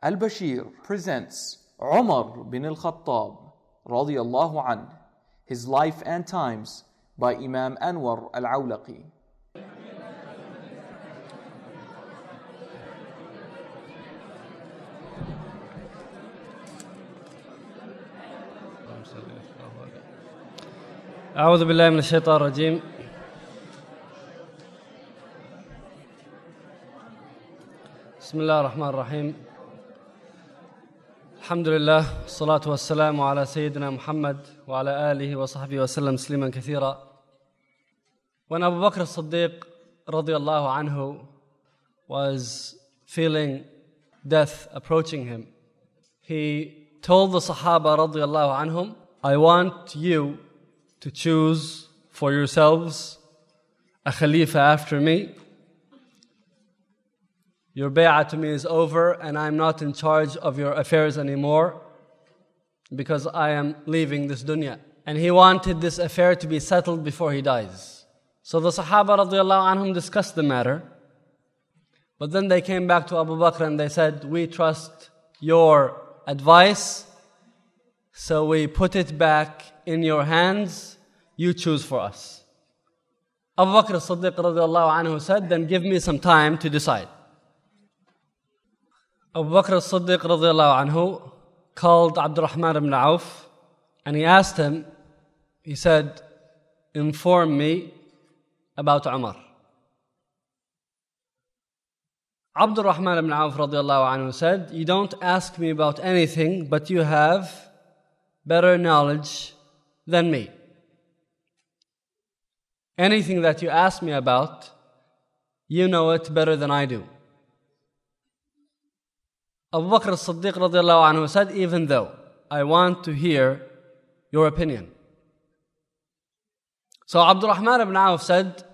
Al-Bashir presents Umar bin al-Khattab radiyallahu anh, his life and times by Imam Anwar al-Awlaqi. أعوذ بالله من الشيطان الرجيم. بسم الله الرحمن الرحيم. الحمد لله والصلاة والسلام على سيدنا محمد وعلى آله وصحبه وسلم تسليما كثيرا. When Abu Bakr as-Siddiq radiyallahu anhu was feeling death approaching him, he told the Sahaba radiyallahu anhum, I want you to choose for yourselves a Khalifa after me. Your bay'ah to me is over and I'm not in charge of your affairs anymore because I am leaving this dunya. And he wanted this affair to be settled before he dies. So the Sahaba radiallahu anhum discussed the matter. But then they came back to Abu Bakr and they said, we trust your advice, so we put it back in your hands, you choose for us. Abu Bakr as-Siddiq radiallahu anhu said, then give me some time to decide. Abu Bakr as-Siddiq radiallahu anhu called Abdurrahman ibn Auf and he asked him, he said, inform me about Umar. Abdurrahman ibn Auf radiallahu anhu said, you don't ask me about anything, but you have better knowledge than me. Anything that you ask me about, you know it better than I do. Abu Bakr as-Siddiq radiallahu anhu said, even though I want to hear your opinion. So Abdurrahman ibn Auf said,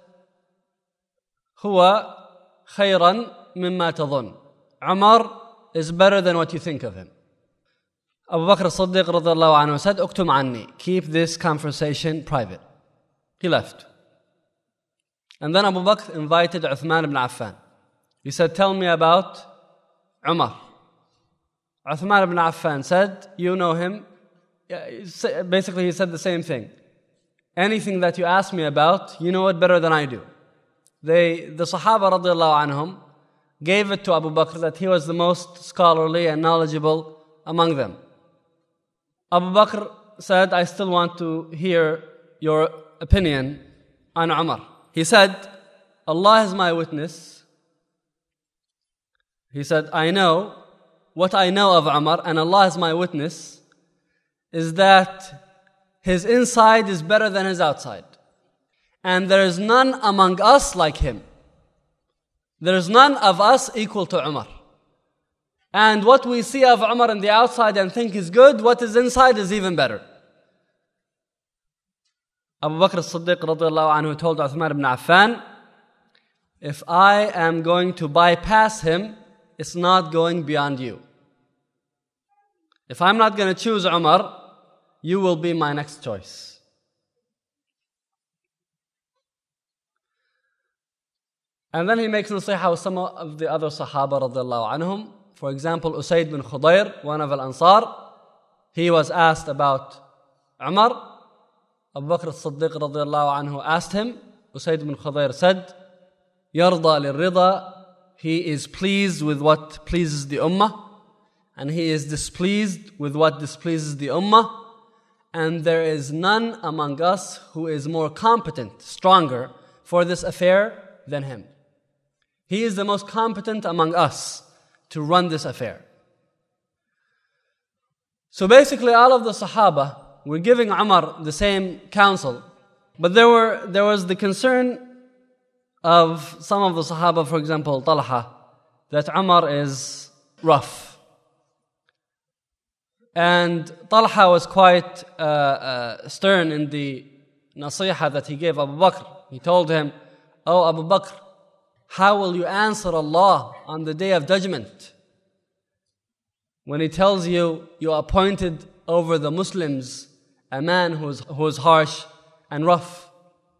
Huwa khayran mimma tadhun. Umar is better than what you think of him. Abu Bakr as-Siddiq radiallahu anhu said, Uktum anni, keep this conversation private. He left. And then Abu Bakr invited Uthman ibn Affan. He said, tell me about Umar. Uthman ibn Affan said, you know him. Basically, he said the same thing. Anything that you ask me about, you know it better than I do. The Sahaba radiallahu anhum gave it to Abu Bakr that he was the most scholarly and knowledgeable among them. Abu Bakr said, I still want to hear your opinion on Umar. He said, Allah is my witness. He said, I know what I know of Umar, and Allah is my witness, is that his inside is better than his outside. And there is none among us like him. There is none of us equal to Umar. And what we see of Umar on the outside and think is good, what is inside is even better. Abu Bakr as-Siddiq radiallahu anhu told Uthman ibn Affan, if I am going to bypass him, it's not going beyond you. If I'm not going to choose Umar, you will be my next choice. And then he makes nasiha with some of the other Sahaba radiallahu anhum. For example, Usayd bin Khudayr, one of Al-Ansar, he was asked about Umar. Abu Bakr as-Siddiq radiallahu anhu asked him. Usayd bin Khudayr said, Yarda lil-rida, he is pleased with what pleases the ummah, and he is displeased with what displeases the ummah, and there is none among us who is more competent, stronger for this affair than him. He is the most competent among us to run this affair. So basically all of the Sahaba were giving Umar the same counsel, but there was the concern of some of the Sahaba, for example, Talha, that Umar is rough. And Talha was quite stern in the nasiha that he gave Abu Bakr. He told him, Oh Abu Bakr, how will you answer Allah on the day of judgment? When He tells you, you appointed over the Muslims a man who is harsh and rough.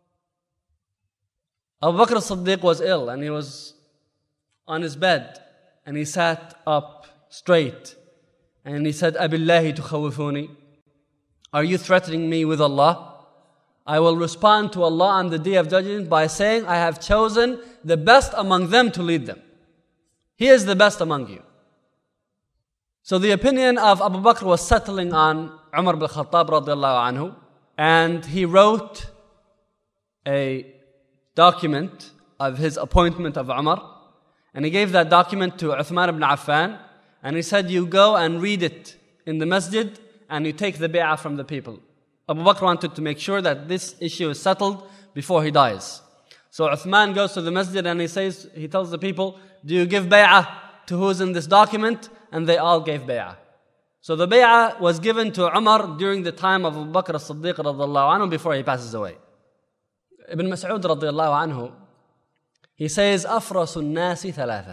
Abu Bakr as-Siddiq was ill and he was on his bed and he sat up straight. And he said, Abillahi tukhawifuni. Are you threatening me with Allah? I will respond to Allah on the day of judgment by saying, I have chosen the best among them to lead them. He is the best among you. So the opinion of Abu Bakr was settling on Umar bin Khattab radiallahu anhu, and he wrote a document of his appointment of Umar, and he gave that document to Uthman ibn Affan, and he said, you go and read it in the masjid, and you take the bay'ah from the people. Abu Bakr wanted to make sure that this issue is settled before he dies. So Uthman goes to the masjid and he tells the people, do you give bay'ah to who's in this document? And they all gave bay'ah. So the bay'ah was given to Umar during the time of Abu Bakr as-Siddiq radiyallahu anhu before he passes away. Ibn Mas'ud radiyallahu anhu, he says, أفرس الناس ثلاثة.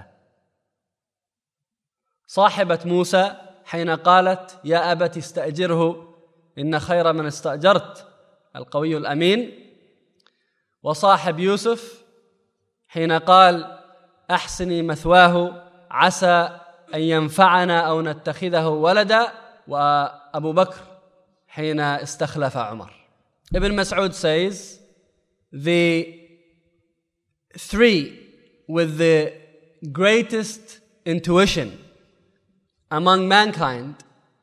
صاحبة موسى حين قالت يا أبت استأجره إن خير من استأجرت القوي الأمين. وصاحب يوسف حين قال أحسني مثواه عسى أن ينفعنا أو نتخذه ولدا. وأبو بكر حين استخلف عمر. Ibn Mas'ud says, the three with the greatest intuition among mankind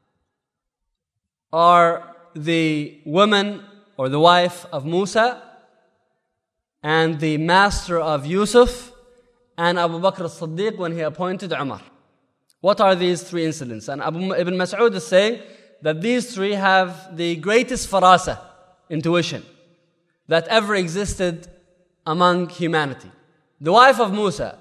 are the woman or the wife of Musa, and the master of Yusuf, and Abu Bakr as-Siddiq when he appointed Umar. What are these three incidents? And Ibn Mas'ud is saying that these three have the greatest farasa, intuition, that ever existed among humanity. The wife of Musa.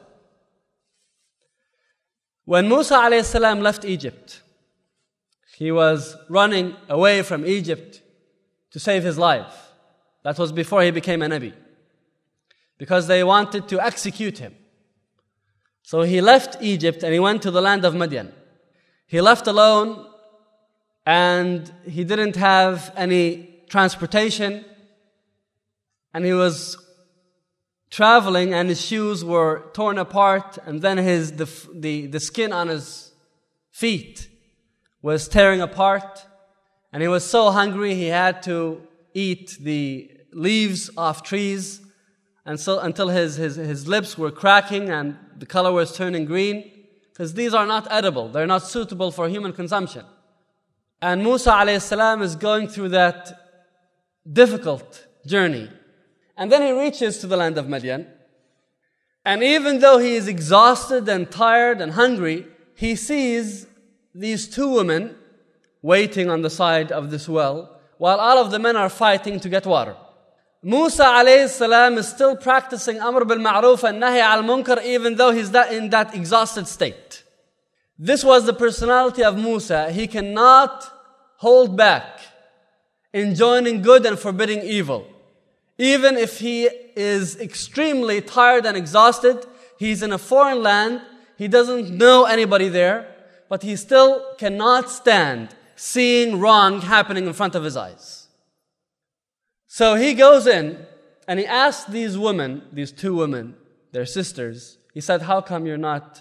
When Musa alayhi salam left Egypt, he was running away from Egypt to save his life. That was before he became a Nabi, because they wanted to execute him. So he left Egypt and he went to the land of Madian. He left alone, and he didn't have any transportation, and he was traveling and his shoes were torn apart, and then the skin on his feet was tearing apart, and he was so hungry he had to eat the leaves off trees, and so until his lips were cracking and the color was turning green, because these are not edible, they're not suitable for human consumption. And Musa alayhi salam is going through that difficult journey. And then he reaches to the land of Madian, and even though he is exhausted and tired and hungry, he sees these two women waiting on the side of this well, while all of the men are fighting to get water. Musa alayhi salam is still practicing Amr bil Ma'ruf and Nahi al Munkar, even though he's in that exhausted state. This was the personality of Musa. He cannot hold back in joining good and forbidding evil. Even if he is extremely tired and exhausted, he's in a foreign land, he doesn't know anybody there, but he still cannot stand seeing wrong happening in front of his eyes. So he goes in and he asks these women, these two women, their sisters, he said, how come you're not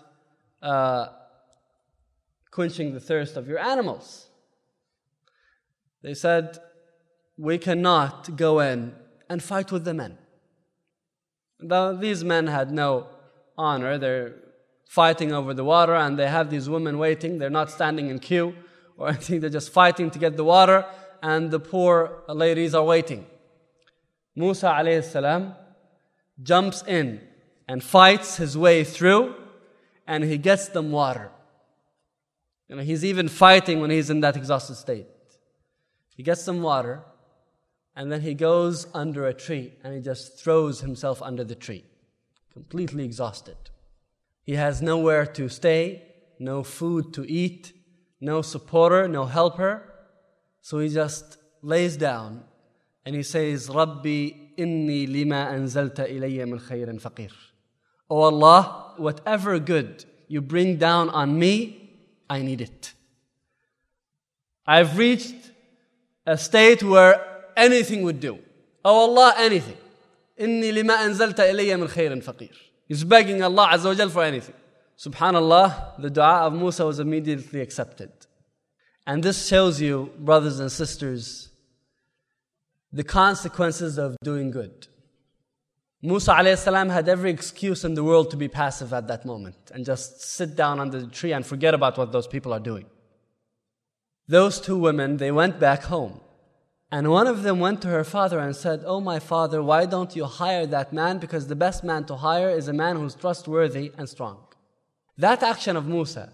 quenching the thirst of your animals? They said, we cannot go in and fight with the men. Though these men had no honor, they're fighting over the water, and they have these women waiting. They're not standing in queue or anything, they're just fighting to get the water, and the poor ladies are waiting. Musa alayhi salam jumps in and fights his way through, and he gets them water. He's even fighting when he's in that exhausted state. He gets them water, and then he goes under a tree and he just throws himself under the tree, completely exhausted. He has nowhere to stay, no food to eat, no supporter, no helper. So he just lays down and he says, Rabbi inni lima anzalta ilayya min khayrin faqir. Oh Allah, whatever good you bring down on me, I need it. I've reached a state where anything would do. Oh Allah, anything. Inni lima anzalta ilayya min khayrin faqir. He's begging Allah Azza wa Jal for anything. Subhanallah, the dua of Musa was immediately accepted. And this shows you, brothers and sisters, the consequences of doing good. Musa ﷺ had every excuse in the world to be passive at that moment and just sit down under the tree and forget about what those people are doing. Those two women, they went back home. And one of them went to her father and said, "Oh my father, why don't you hire that man? Because the best man to hire is a man who's trustworthy and strong." That action of Musa,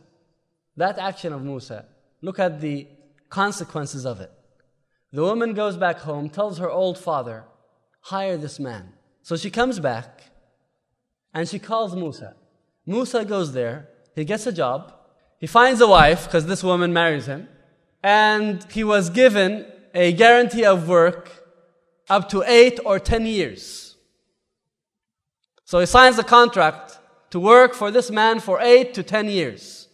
look at the consequences of it. The woman goes back home, tells her old father, "Hire this man." So she comes back and she calls Musa. Musa goes there, he gets a job, he finds a wife because this woman marries him, and he was given a guarantee of work up to 8 or 10 years. So he signs a contract to work for this man for 8 to 10 years.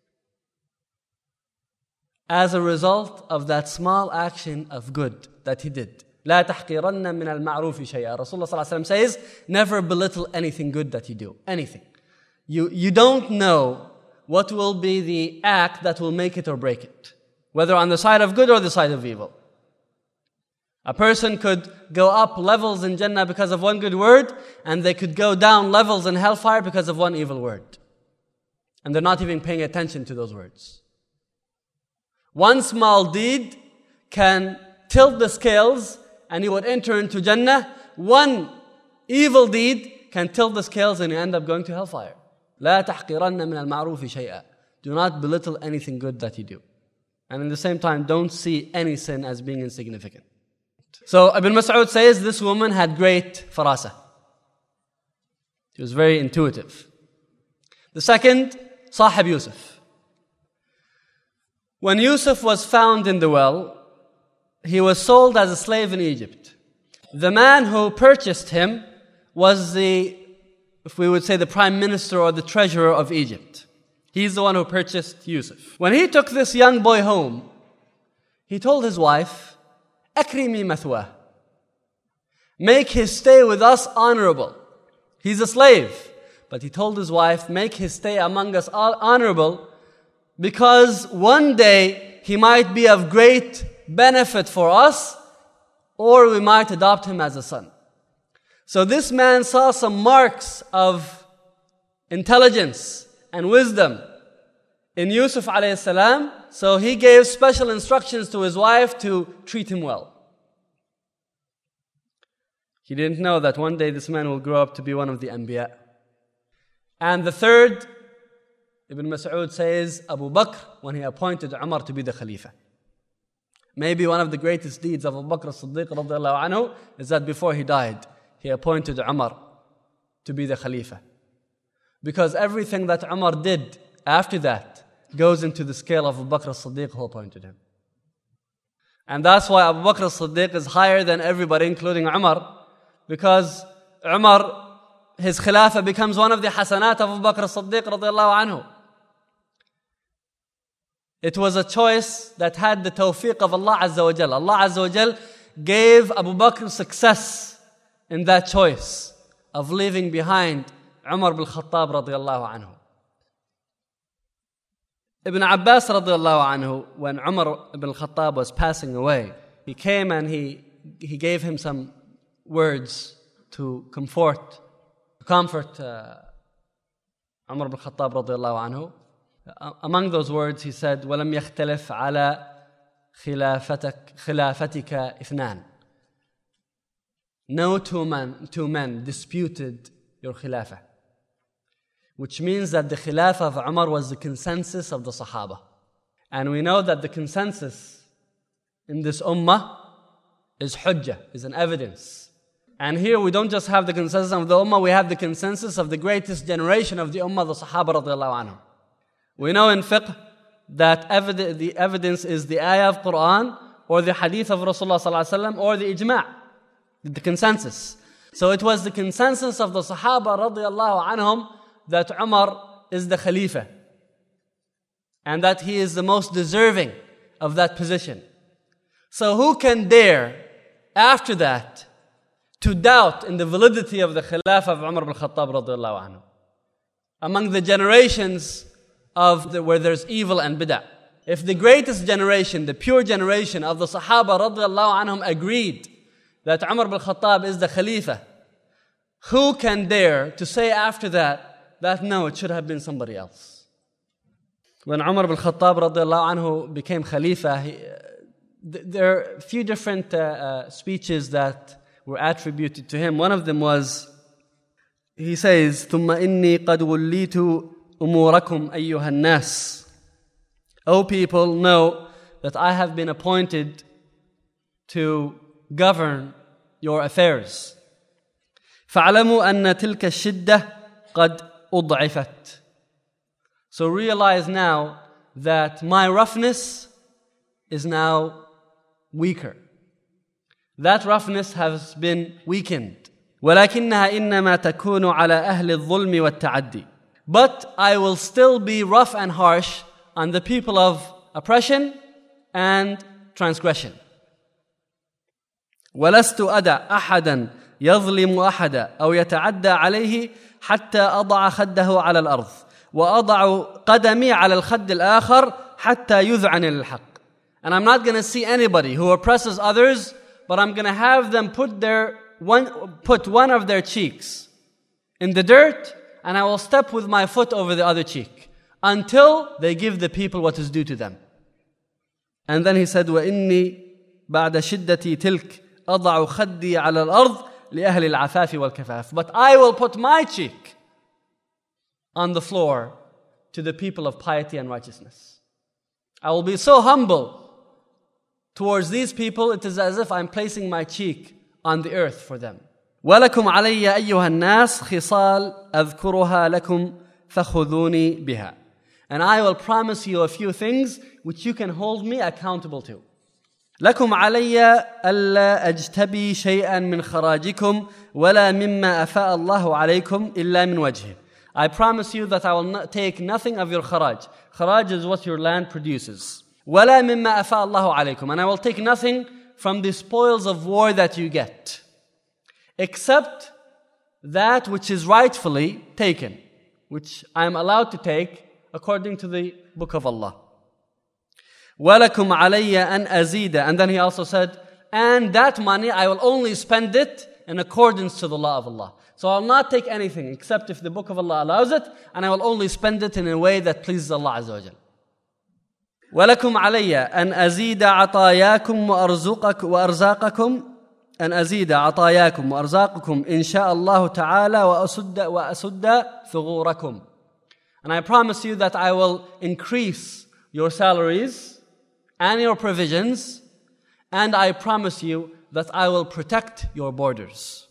As a result of that small action of good that he did. لا تحقرن من المعروف شيئا. Rasulullah ﷺ says, never belittle anything good that you do. Anything. You don't know what will be the act that will make it or break it. Whether on the side of good or the side of evil. A person could go up levels in Jannah because of one good word, and they could go down levels in hellfire because of one evil word. And they're not even paying attention to those words. One small deed can tilt the scales and you would enter into Jannah. One evil deed can tilt the scales and you end up going to hellfire. لا تحقرن من المعروف شيئا. Do not belittle anything good that you do. And at the same time, don't see any sin as being insignificant. So Ibn Mas'ud says this woman had great farasa. She was very intuitive. The second, Sahib Yusuf. When Yusuf was found in the well, he was sold as a slave in Egypt. The man who purchased him was if we would say, the prime minister or the treasurer of Egypt. He's the one who purchased Yusuf. When he took this young boy home, he told his wife, "Akrimi mathwah." Make his stay with us honorable. He's a slave. But he told his wife, make his stay among us honorable, because one day he might be of great benefit for us, or we might adopt him as a son. So this man saw some marks of intelligence and wisdom in Yusuf alayhi salam, so he gave special instructions to his wife to treat him well. He didn't know that one day this man will grow up to be one of the Anbiya. And the third, Ibn Mas'ud says, Abu Bakr, when he appointed Umar to be the Khalifa. Maybe one of the greatest deeds of Abu Bakr as-Siddiq radiallahu anhu is that before he died, he appointed Umar to be the Khalifa. Because everything that Umar did after that goes into the scale of Abu Bakr as-Siddiq who appointed him. And that's why Abu Bakr as-Siddiq is higher than everybody, including Umar, because Umar, his Khilafah becomes one of the hasanat of Abu Bakr as-Siddiq radiallahu anhu. It was a choice that had the tawfiq of Allah Azza wa Jal. Allah Azza wa Jal gave Abu Bakr success in that choice of leaving behind Umar ibn Khattab radiallahu anhu. Ibn Abbas radiallahu anhu, when Umar ibn Khattab was passing away, he came and he gave him some words to comfort Umar ibn Khattab radiallahu anhu. Among those words he said, وَلَمْ يَخْتَلِفْ عَلَى خِلَافَتِكَ إِثْنَانِ. No two men disputed your Khilafah. Which means that the Khilafah of Umar was the consensus of the Sahaba. And we know that the consensus in this ummah is hujjah, is an evidence. And here we don't just have the consensus of the ummah, we have the consensus of the greatest generation of the ummah, the Sahaba radiallahu anhu. We know in fiqh that the evidence is the ayah of Quran or the hadith of Rasulullah sallallahu alaihi wasallam or the ijma', the consensus. So it was the consensus of the Sahaba radiallahu anhum that Umar is the Khalifa and that he is the most deserving of that position. So who can dare after that to doubt in the validity of the Khilafah of Umar ibn Khattab radiallahu anhu? among the generations where there's evil and bid'ah. If the greatest generation, the pure generation of the Sahaba radiallahu anhum agreed that Umar bin Khattab is the Khalifa, who can dare to say after that no, it should have been somebody else? When Umar bin Khattab radiallahu anhu became Khalifa, there are a few different speeches that were attributed to him. One of them was, he says, ثُمَّ إِنِّي قَدْ وُلِّيتُ أُمُورَكُمْ أَيُّهَا النَّاسِ. O people, know that I have been appointed to govern your affairs. فَاعْلَمُوا أَنَّ تِلْكَ الشِّدَّةِ قَدْ أُضْعِفَتْ. So realize now that my roughness is now weaker. That roughness has been weakened. وَلَكِنَّهَا إِنَّمَا تَكُونُ عَلَى أَهْلِ الظُّلْمِ وَالتَّعَدِّي. But I will still be rough and harsh on the people of oppression and transgression. وَلَسْتُ أَدَعْ أَحَدًا يَظْلِمُ أَحَدًا أَوْ يَتَعَدَّى عَلَيْهِ حَتَّى أَضَعَ خَدَّهُ عَلَى الْأَرْضِ وَأَضَعُ قَدَمِي عَلَى الْخَدِّ الْآخَرِ حَتَّى يُذْعَنِ لِلْحَقِّ. And I'm not going to see anybody who oppresses others, but I'm going to have them put one of their cheeks in the dirt, and I will step with my foot over the other cheek until they give the people what is due to them. And then he said, وَإِنِّي بَعْدَ شِدَّتِي تِلْكَ أَضَعُ خَدِّي عَلَى الْأَرْضِ لِأَهْلِ الْعَفَافِ وَالْكَفَافِ. But I will put my cheek on the floor to the people of piety and righteousness. I will be so humble towards these people, it is as if I'm placing my cheek on the earth for them. وَلَكُمْ عَلَيَّ أَيُّهَا النَّاسِ خِصَالٍ أَذْكُرُهَا لَكُمْ فَخُذُونِي بِهَا. And I will promise you a few things which you can hold me accountable to. لَكُمْ عَلَيَّ أَلَّا أَجْتَبِي شَيْئًا مِنْ خَرَاجِكُمْ وَلَا مِمَّا أَفَاءَ اللَّهُ عَلَيْكُمْ إِلَّا مِنْ وَجْهِهِ. I promise you that I will not take nothing of your kharaj. Kharaj is what your land produces. وَلَا مِمَّا أَفَاءَ اللَّهُ عَلَيْكُمْ. And I will take nothing from the spoils of war that you get, except that which is rightfully taken, which I am allowed to take according to the book of Allah. وَلَكُمْ عَلَيَّ أَنْ أَزِيدَ. And then he also said, and that money I will only spend it in accordance to the law of Allah. So I will not take anything except if the book of Allah allows it, and I will only spend it in a way that pleases Allah Azza wa Jal. وَلَكُمْ عَلَيَّ أَنْ أَزِيدَ عَطَايَاكُمْ وَأَرْزَاقَكُمْ أَنْ أَزِيدَ عَطَايَاكُمْ وَأَرْزَاقَكُمْ إِنْ شَاءَ اللَّهُ تَعَالَى وَأَسُدَّ ثُغُورَكُمْ. And I promise you that I will increase your salaries and your provisions, and I promise you that I will protect your borders.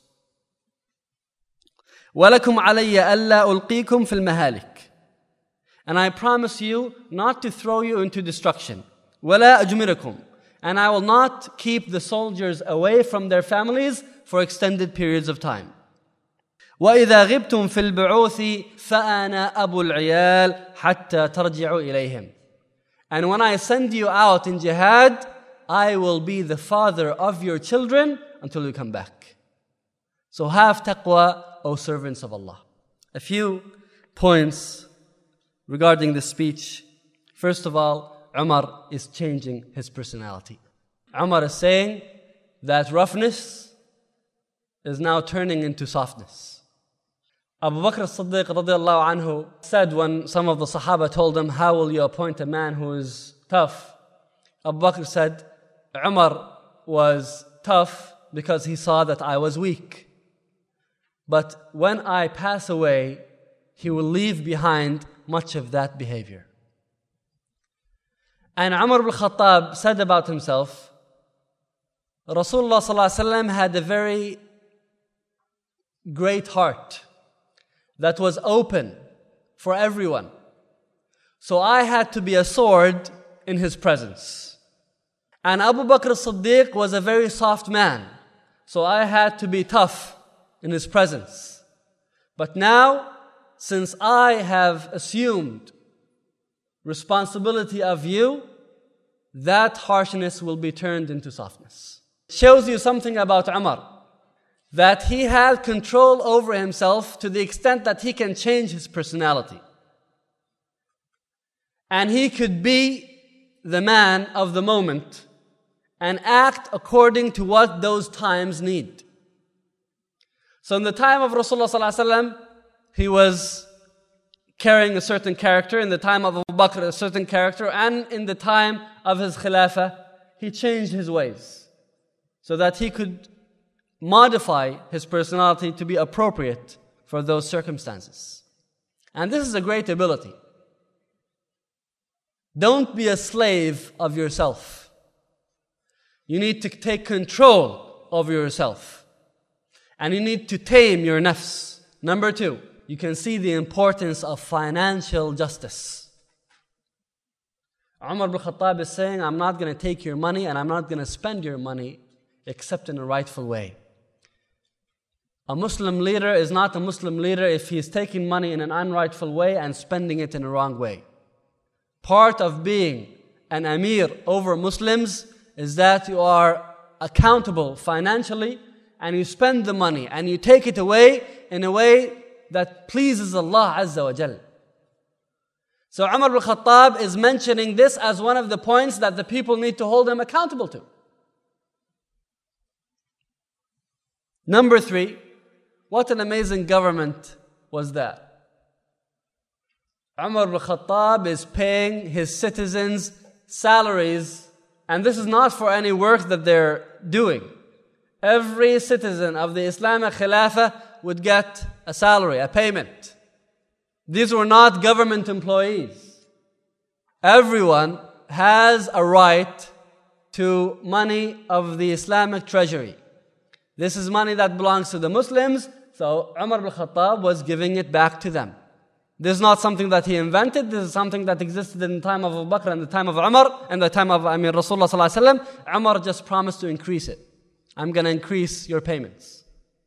وَلَكُمْ عَلَيَّ أَلَّا أُلْقِيكُمْ فِي الْمَهَالِكِ. And I promise you not to throw you into destruction. وَلَا أَجْمِرَكُمْ. And I will not keep the soldiers away from their families for extended periods of time. وَإِذَا غِبْتُمْ فِي الْبُعُوثِ فَأَنَا أَبُو الْعِيَالِ حَتَّى تَرْجِعُوا إِلَيْهِمْ. And when I send you out in jihad, I will be the father of your children until you come back. So have taqwa, O servants of Allah. A few points regarding this speech. First of all, Umar is changing his personality. Umar is saying that roughness is now turning into softness. Abu Bakr as-Siddiq radiallahu anhu said when some of the Sahaba told him, how will you appoint a man who is tough? Abu Bakr said, Umar was tough because he saw that I was weak. But when I pass away, he will leave behind much of that behavior. And Umar ibn Khattab said about himself, Rasulullah sallallahu alaihi wasallam had a very great heart that was open for everyone. So I had to be a sword in his presence. And Abu Bakr as-Siddiq was a very soft man. So I had to be tough in his presence. But now, since I have assumed responsibility of you, that harshness will be turned into softness. Shows you something about Umar. that he had control over himself to the extent that he can change his personality. And he could be the man of the moment and act according to what those times need. So in the time of Rasulullah ﷺ, he was carrying a certain character. In the time of Abu Bakr, a certain character. And in the time of his Khilafah, he changed his ways so that he could modify his personality to be appropriate for those circumstances. And this is a great ability. Don't be a slave of yourself. You need to take control over yourself. And you need to tame your nafs. Number 2, you can see the importance of financial justice. Umar ibn Khattab is saying, I'm not going to take your money and I'm not going to spend your money except in a rightful way. A Muslim leader is not a Muslim leader if he is taking money in an unrightful way and spending it in a wrong way. Part of being an Amir over Muslims is that you are accountable financially and you spend the money and you take it away in a way that pleases Allah Azza wa Jal. So Umar ibn Khattab is mentioning this as one of the points that the people need to hold him accountable to. Number 3, what an amazing government was that. Umar ibn Khattab is paying his citizens salaries, and this is not for any work that they're doing. Every citizen of the Islamic Khilafah would get a salary, a payment. These were not government employees. Everyone has a right to money of the Islamic treasury. This is money that belongs to the Muslims, so Umar ibn Khattab was giving it back to them. This is not something that he invented. This is something that existed in the time of Abu Bakr and the time of Umar and the time of Rasulullah sallallahu alaihi wasallam. Umar just promised to increase it. I'm going to increase your payments.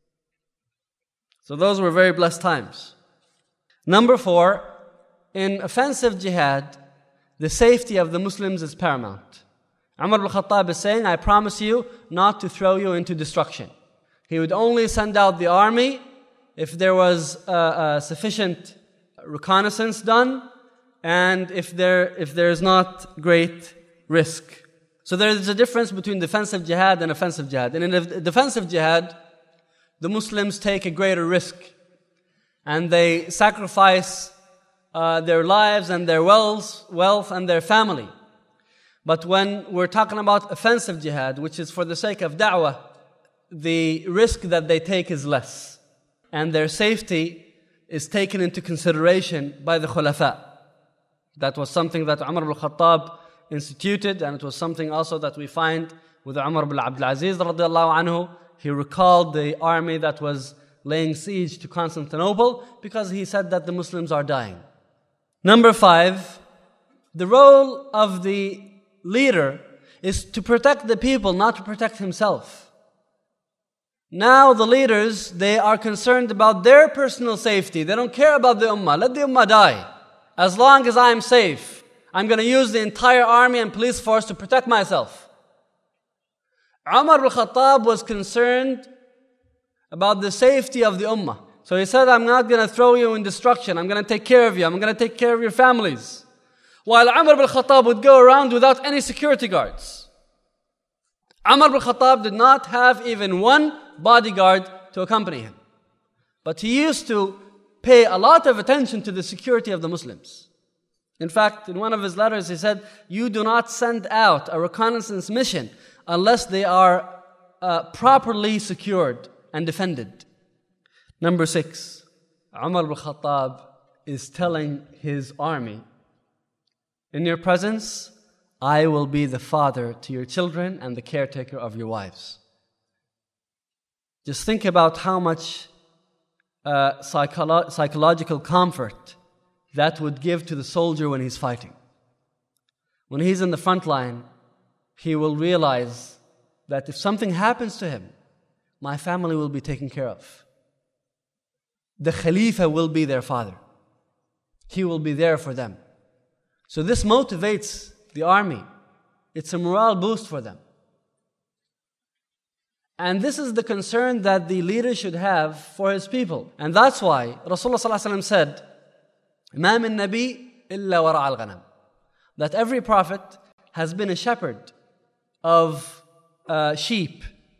So those were very blessed times. Number 4, in offensive jihad, the safety of the Muslims is paramount. Umar ibn Khattab is saying, I promise you not to throw you into destruction. He would only send out the army if there was sufficient reconnaissance done and if there is not great risk. So there is a difference between defensive jihad and offensive jihad. And in a defensive jihad, the Muslims take a greater risk and they sacrifice their lives and their wealth and their family. But when we're talking about offensive jihad, which is for the sake of da'wah, the risk that they take is less. And their safety is taken into consideration by the khulafa. That was something that Umar ibn Khattab instituted, and it was something also that we find with Umar ibn Abdul Aziz radiallahu anhu. He recalled the army that was laying siege to Constantinople because he said that the Muslims are dying. Number 5, the role of the leader is to protect the people, not to protect himself. Now the leaders, they are concerned about their personal safety. They don't care about the ummah. Let the ummah die. As long as I am safe, I'm going to use the entire army and police force to protect myself. Umar ibn Khattab was concerned about the safety of the ummah. So he said, I'm not going to throw you in destruction. I'm going to take care of you. I'm going to take care of your families. While Umar ibn Khattab would go around without any security guards. Umar ibn Khattab did not have even one bodyguard to accompany him. But he used to pay a lot of attention to the security of the Muslims. In fact, in one of his letters, he said, you do not send out a reconnaissance mission unless they are properly secured and defended. Number 6, Umar ibn Khattab is telling his army, in your presence, I will be the father to your children and the caretaker of your wives. Just think about how much psychological comfort that would give to the soldier when he's fighting. When he's in the front line, he will realize that if something happens to him, my family will be taken care of. The Khalifa will be their father. He will be there for them. So this motivates the army. It's a morale boost for them. And this is the concern that the leader should have for his people. And that's why Rasulullah said, مَا مِن نَبِي إِلَّا وَرَعَ الْغَنَمِ, that every prophet has been a shepherd of sheep.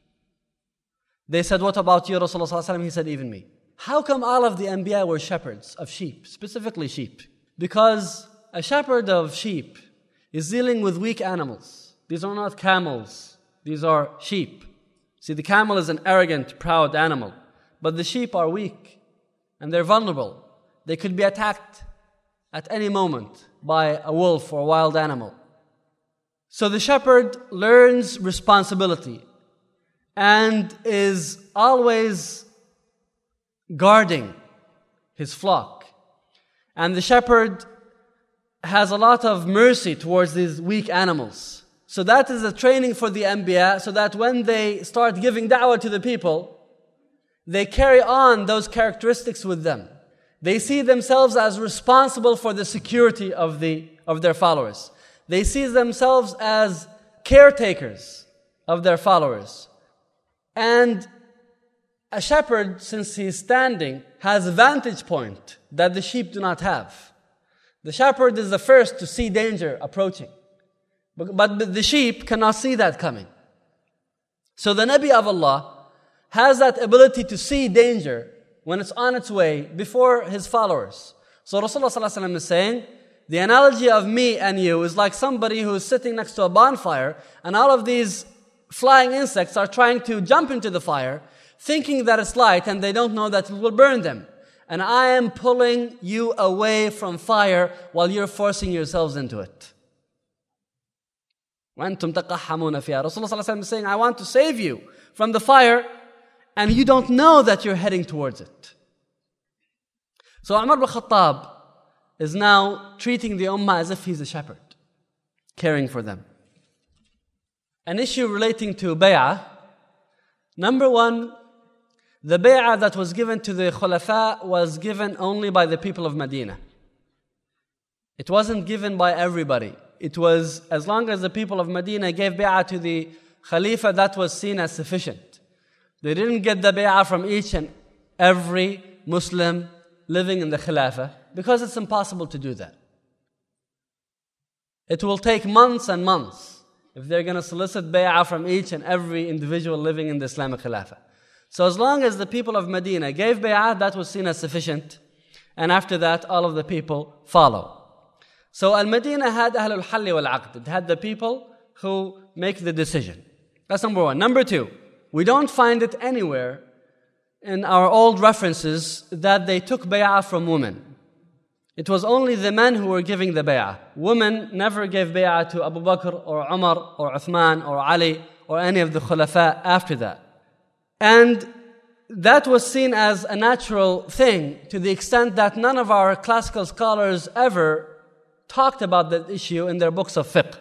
They said, what about you, Rasulullah? He said, even me. How come all of the Anbiya were shepherds of sheep, specifically sheep? Because a shepherd of sheep is dealing with weak animals. These are not camels, these are sheep. See, the camel is an arrogant, proud animal, but the sheep are weak and they're vulnerable. They could be attacked at any moment by a wolf or a wild animal. So the shepherd learns responsibility and is always guarding his flock. And the shepherd has a lot of mercy towards these weak animals. So that is a training for the Anbiya, so that when they start giving da'wah to the people, they carry on those characteristics with them. They see themselves as responsible for the security of their followers. They see themselves as caretakers of their followers. And a shepherd, since he is standing, has a vantage point that the sheep do not have. The shepherd is the first to see danger approaching. But the sheep cannot see that coming. So the Nabi of Allah has that ability to see danger when it's on its way before his followers. So Rasulullah is saying, the analogy of me and you is like somebody who is sitting next to a bonfire and all of these flying insects are trying to jump into the fire, thinking that it's light and they don't know that it will burn them. And I am pulling you away from fire while you're forcing yourselves into it. وَأَنْتُمْ تَقَحَّمُونَ فِيهَا. Rasulullah is saying, I want to save you from the fire, and you don't know that you're heading towards it. So Umar ibn Khattab is now treating the ummah as if he's a shepherd, caring for them. An issue relating to bay'ah. Number one, the bay'ah that was given to the khulafa was given only by the people of Medina. It wasn't given by everybody. It was, as long as the people of Medina gave bay'ah to the Khalifa, that was seen as sufficient. They didn't get the bay'ah from each and every Muslim living in the Khilafah, because it's impossible to do that. It will take months and months if they're going to solicit bay'ah from each and every individual living in the Islamic Khilafah. So as long as the people of Medina gave bay'ah, that was seen as sufficient. And after that, all of the people follow. So Al-Medina had Ahlul Halli wal-Aqd. It had the people who make the decision. That's number one. Number two, we don't find it anywhere in our old references that they took bay'ah from women. It was only the men who were giving the bay'ah. Women never gave bay'ah to Abu Bakr or Umar or Uthman or Ali or any of the khulafa after that. And that was seen as a natural thing, to the extent that none of our classical scholars ever talked about that issue in their books of fiqh.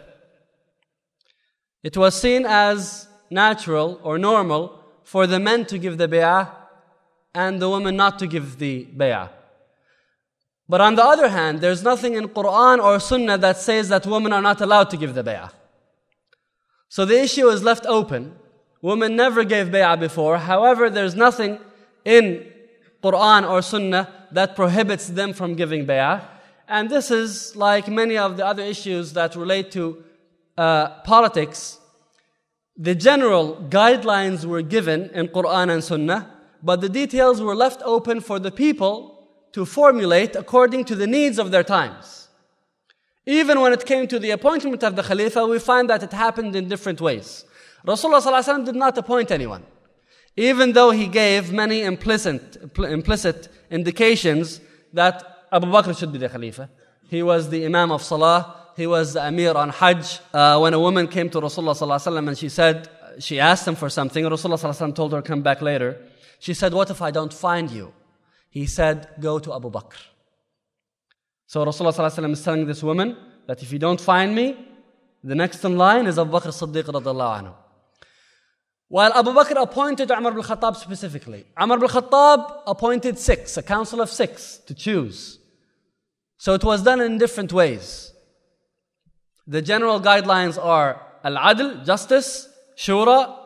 It was seen as natural or normal for the men to give the bay'ah and the women not to give the bay'ah. But on the other hand, there's nothing in Quran or Sunnah that says that women are not allowed to give the bay'ah. So the issue is left open. Women never gave bay'ah before. However, there's nothing in Quran or Sunnah that prohibits them from giving bay'ah. And this is like many of the other issues that relate to politics. The general guidelines were given in Quran and Sunnah, but the details were left open for the people to formulate according to the needs of their times. Even when it came to the appointment of the Khalifa, we find that it happened in different ways. Rasulullah ﷺ did not appoint anyone, even though he gave many implicit indications that Abu Bakr should be the Khalifa. He was the Imam of Salah. He was the Amir on Hajj. When a woman came to Rasulullah ﷺ and she asked him for something, Rasulullah ﷺ told her, come back later. She said, what if I don't find you? He said, go to Abu Bakr. So Rasulullah ﷺ is telling this woman that if you don't find me, the next in line is Abu Bakr as-Siddiq radiyallahu anhu. While Abu Bakr appointed Umar ibn Khattab specifically, Umar ibn Khattab appointed 6, a council of 6 to choose. So it was done in different ways. The general guidelines are al-adl, justice, shura,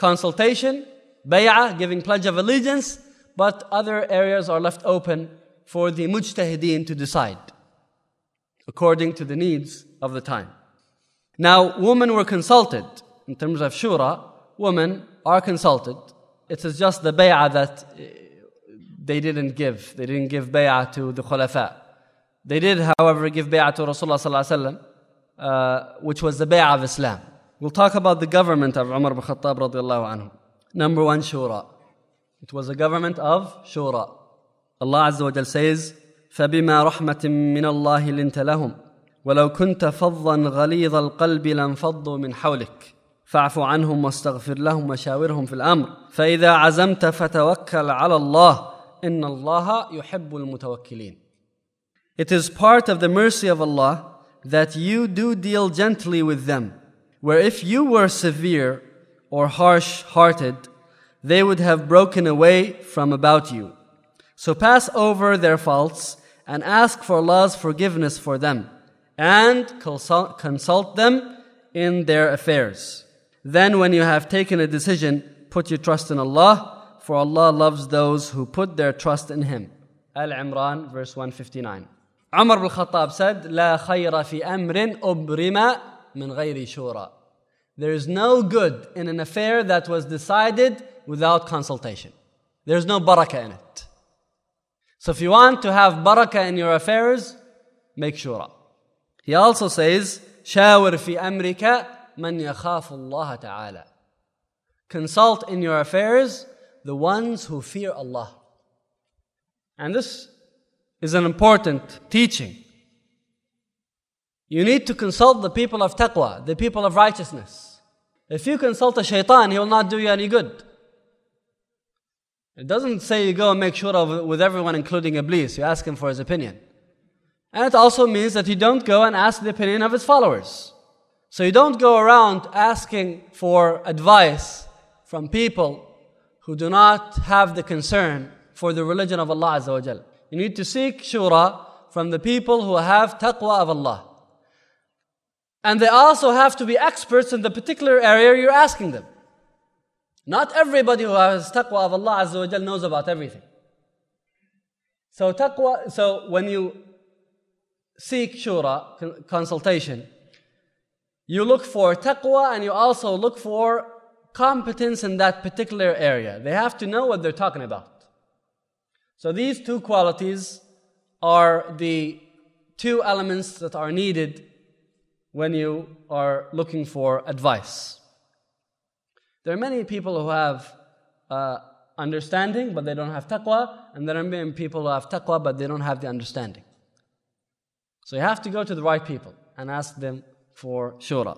consultation, bay'ah, giving pledge of allegiance, but other areas are left open for the mujtahideen to decide according to the needs of the time. Now, women were consulted. In terms of shura, women are consulted. It is just the bay'ah that they didn't give. They didn't give bay'ah to the khulafa. They did, however, give bay'ah to Rasulullah sallallahu alaihi wasallam, which was the bay'ah of Islam. We'll talk about the government of Umar ibn Khattab radiallahu anhu. Number one, shura. It was a government of shura. Allah Azza wa Jal says, فَبِمَا رَحْمَةٍ مِّنَ اللَّهِ لِنْتَ لَهُمْ وَلَوْ كُنْتَ فَظًّا غَلِيظَ الْقَلْبِ لَانفَضُّوا مِنْ حَوْلِكَ فَاعْفُ عَنْهُمْ وَاسْتَغْفِرْ لَهُمْ وَشَاوِرْهُمْ فِي الْأَمْرِ فَإِذَا عَزَمْتَ فَتَوَكَّلْ عَلَى اللَّهِ إِنَّ اللَّهَ يُحِبُّ الْمُتَوَكِّلِينَ. It is part of the mercy of Allah that you do deal gently with them, where if you were severe or harsh-hearted, they would have broken away from about you. So pass over their faults and ask for Allah's forgiveness for them, and consult them in their affairs. Then when you have taken a decision, put your trust in Allah, for Allah loves those who put their trust in Him. Al-Imran, verse 159. Umar ibn Khattab said, لا خير في أمر أبرم من غير شورى. There is no good in an affair that was decided without consultation. There's no barakah in it. So if you want to have barakah in your affairs, make shura. He also says, شاور في أمرك من يخاف الله تعالى. Consult in your affairs the ones who fear Allah. And this is an important teaching. You need to consult the people of taqwa, the people of righteousness. If you consult a shaitan, he will not do you any good. It doesn't say you go and make shura with everyone, including Iblis. You ask him for his opinion. And it also means that you don't go and ask the opinion of his followers. So you don't go around asking for advice from people who do not have the concern for the religion of Allah Azza wa Jal. You need to seek shura from the people who have taqwa of Allah. And they also have to be experts in the particular area you're asking them. Not everybody who has taqwa of Allah Azza wa Jal knows about everything. So when you seek shura, consultation, you look for taqwa and you also look for competence in that particular area. They have to know what they're talking about. So these two qualities are the two elements that are needed when you are looking for advice. There are many people who have understanding, but they don't have taqwa, and there are many people who have taqwa, but they don't have the understanding. So you have to go to the right people and ask them for shura.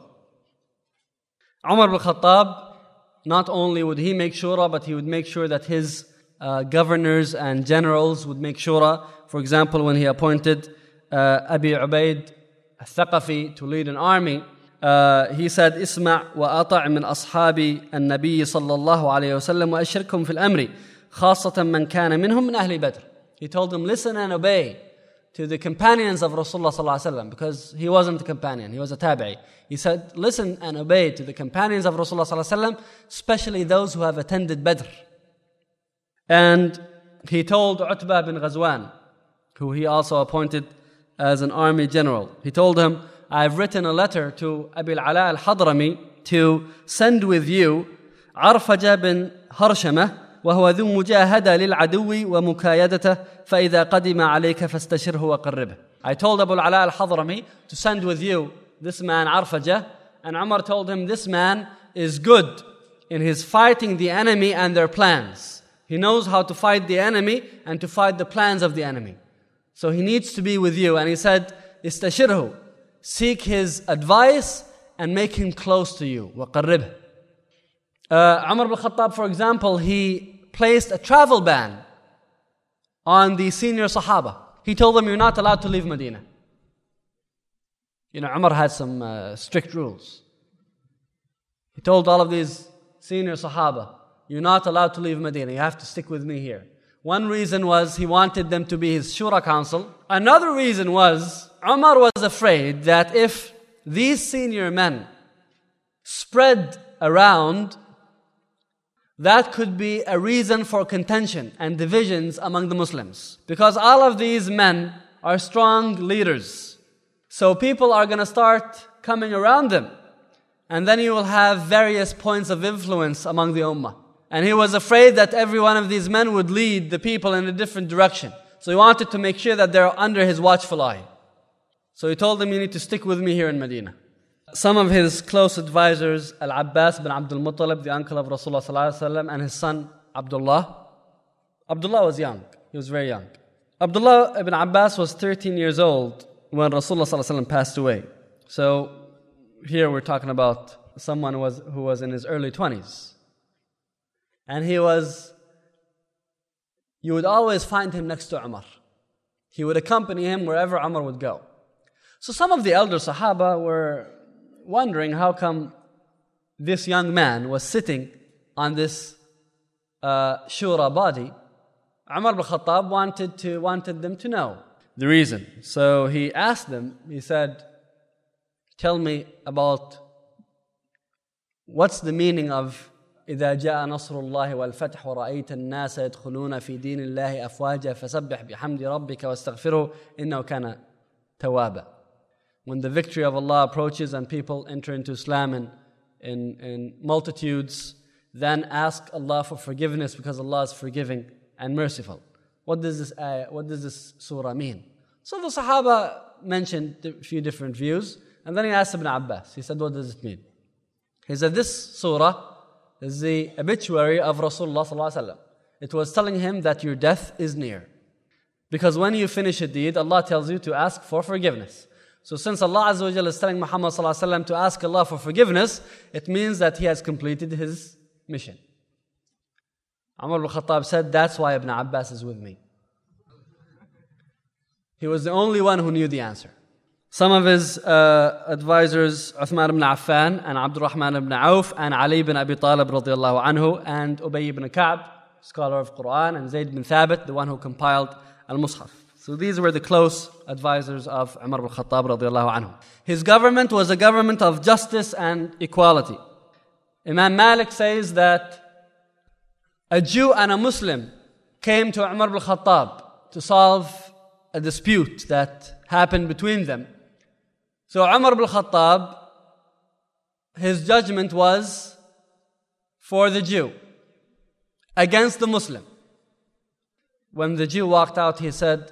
Umar ibn Khattab, not only would he make shura, but he would make sure that his governors and generals would make shura. For example, when he appointed Abi Ubaid al-Thaqafi to lead an army, he said, اسمع وأطع من أصحاب النبي صلى الله عليه وسلم وأشركهم في الأمر خاصة من كان منهم من أهل بدر. He told them, listen and obey to the companions of Rasulullah صلى الله عليه وسلم, because he wasn't a companion, he was a tabi'i. He said, listen and obey to the companions of Rasulullah صلى الله عليه وسلم, especially those who have attended Badr. And he told Utbah bin Ghazwan, who he also appointed as an army general, he told him, I've written a letter to Abi al-Ala al-Hadrami to send with you Arfaja bin Harshama وهو ذو مجاهدة للعدو ومكايدته فإذا قدم عليك فاستشره وقربه. I told Abu al-Ala al-Hadrami to send with you this man Arfaja, and Umar told him, this man is good in his fighting the enemy and their plans. He knows how to fight the enemy and to fight the plans of the enemy. So he needs to be with you. And he said, istashirhu, seek his advice and make him close to you. وَقَرِّبْهِ. Umar ibn Khattab, for example, he placed a travel ban on the senior Sahaba. He told them, you're not allowed to leave Medina. You know, Umar had some strict rules. He told all of these senior Sahaba, you're not allowed to leave Medina. You have to stick with me here. One reason was he wanted them to be his shura council. Another reason was Umar was afraid that if these senior men spread around that could be a reason for contention and divisions among the Muslims. Because all of these men are strong leaders. So people are going to start coming around them. And then you will have various points of influence among the ummah. And he was afraid that every one of these men would lead the people in a different direction. So he wanted to make sure that they're under his watchful eye. So he told them, you need to stick with me here in Medina. Some of his close advisors, Al-Abbas bin Abdul Muttalib, the uncle of Rasulullah sallallahu alaihi wasallam, and his son Abdullah. Abdullah was young. He was very young. Abdullah ibn Abbas was 13 years old when Rasulullah sallallahu alaihi wasallam passed away. So here we're talking about someone who was in his early 20s. And you would always find him next to Umar. He would accompany him wherever Umar would go. So some of the elder Sahaba were wondering how come this young man was sitting on this shura body. Umar ibn Khattab wanted them to know the reason. So he asked them, he said, tell me about what's the meaning of إذا جاء نصر الله والفتح ورأيت الناس يدخلون في دين الله أفواجا فسبح بحمد ربك واستغفره إنه كان توابا. When the victory of Allah approaches and people enter into Islam in multitudes, then ask Allah for forgiveness because Allah is forgiving and merciful. What does this surah mean? So the Sahaba mentioned a few different views, and then he asked Ibn Abbas. He said, what does it mean? He said, this surah is the obituary of Rasulullah sallallahu alaihi wasallam. It was telling him that your death is near. Because when you finish a deed, Allah tells you to ask for forgiveness. So since Allah Azza wa Jalla is telling Muhammad sallallahu alaihi wasallam to ask Allah for forgiveness, it means that he has completed his mission. Umar ibn Khattab said, that's why Ibn Abbas is with me. He was the only one who knew the answer. Some of his advisors, Uthman ibn Affan and Abdurrahman ibn Auf and Ali ibn Abi Talib radiyallahu anhu and Ubay ibn Ka'b, scholar of Quran, and Zayd ibn Thabit, the one who compiled Al-Mus'haf. So these were the close advisors of Umar ibn Khattab radiyallahu anhu. His government was a government of justice and equality. Imam Malik says that a Jew and a Muslim came to Umar ibn Khattab to solve a dispute that happened between them. So Umar ibn Khattab, his judgment was for the Jew against the Muslim. When the Jew walked out, he said,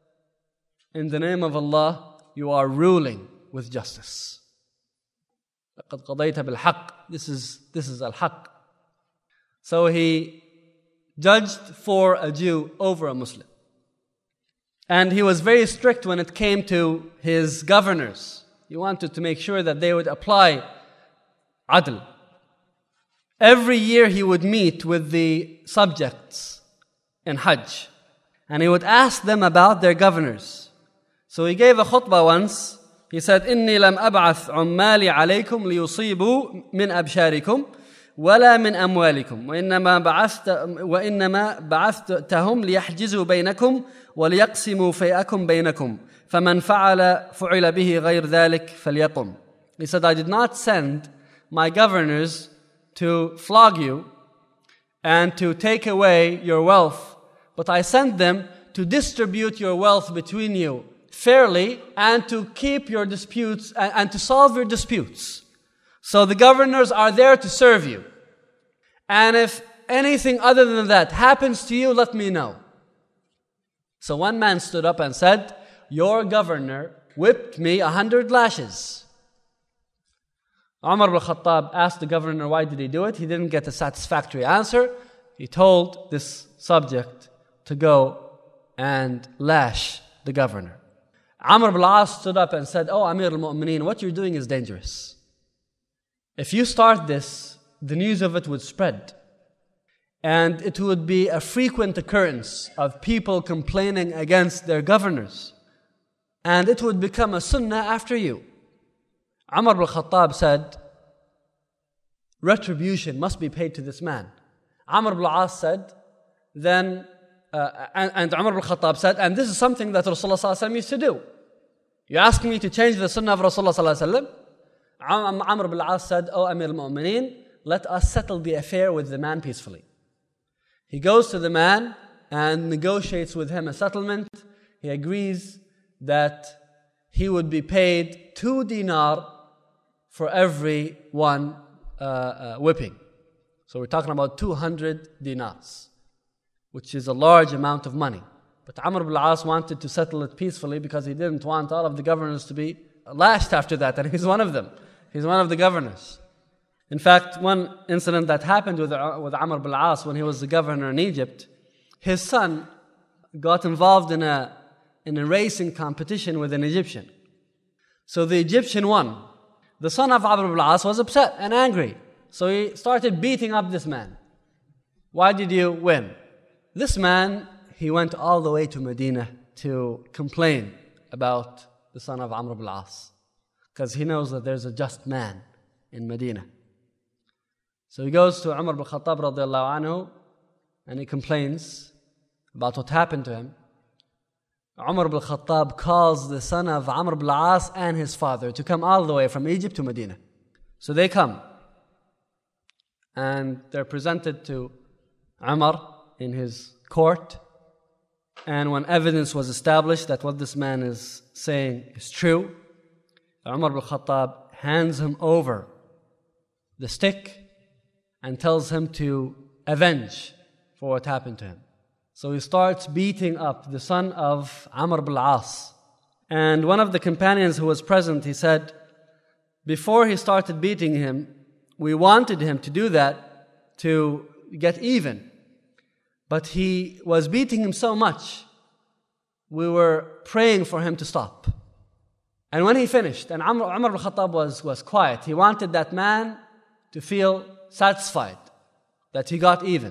in the name of Allah, you are ruling with justice. لَقَدْ قَضَيْتَ بِالْحَقِّ. This is al-haqq. So he judged for a Jew over a Muslim. And he was very strict when it came to his governors. He wanted to make sure that they would apply adl. Every year he would meet with the subjects in Hajj. And he would ask them about their governors. So he gave a khutbah once. He said, إِنِّي لَمْ أَبْعَثْ عُمَّالِي عَلَيْكُمْ لِيُصِيبُوا مِنْ أَبْشَارِكُمْ وَلَا مِنْ أَمْوَالِكُمْ وَإِنَّمَا بَعَثْتَهُمْ لِيَحْجِزُوا بَيْنَكُمْ وَلِيَقْسِمُوا فَيْئَكُمْ بَيْنَكُمْ فَمَنْ فَعَلَ بِهِ غَيْرَ ذَلِكَ فَلْيَقُمْ. He said, I did not send my governors to flog you and to take away your wealth, but I sent them to distribute your wealth between you fairly and to keep your disputes and to solve your disputes. So the governors are there to serve you. And if anything other than that happens to you, let me know. So one man stood up and said, your governor whipped me 100 lashes. Umar ibn Khattab asked the governor why did he do it. He didn't get a satisfactory answer. He told this subject to go and lash the governor. Amr ibn al-As stood up and said, oh Amir al-Mu'mineen, what you're doing is dangerous. If you start this, the news of it would spread. And it would be a frequent occurrence of people complaining against their governors. And it would become a sunnah after you. Umar ibn Khattab said, retribution must be paid to this man. Amr ibn al-As said, and Umar ibn Khattab said, and this is something that Rasulullah used to do. You ask me to change the sunnah of Rasulullah. Amr ibn al-As said, oh Amir al-Mu'mineen, let us settle the affair with the man peacefully. He goes to the man and negotiates with him a settlement. He agrees that he would be paid 2 dinar for every one whipping. So we're talking about 200 dinars, which is a large amount of money. But Amr ibn al-As wanted to settle it peacefully because he didn't want all of the governors to be lashed after that, and he's one of them. He's one of the governors. In fact, one incident that happened with Amr ibn al-As when he was the governor in Egypt, his son got involved in a racing competition with an Egyptian. So the Egyptian won. The son of Amr ibn al-As was upset and angry. So he started beating up this man. Why did you win? This man, he went all the way to Medina to complain about the son of Amr ibn al-As, because he knows that there's a just man in Medina. So he goes to Umar ibn Khattab radiallahu anhu and he complains about what happened to him. Umar ibn Khattab calls the son of Amr ibn al-As and his father to come all the way from Egypt to Medina. So they come and they're presented to Umar in his court. And when evidence was established that what this man is saying is true, Umar ibn Khattab hands him over the stick and tells him to avenge for what happened to him. So he starts beating up the son of Amr ibn al-As. And one of the companions who was present, he said, before he started beating him, we wanted him to do that to get even. But he was beating him so much, we were praying for him to stop. And when he finished, and Umar ibn Khattab was quiet, he wanted that man to feel satisfied that he got even.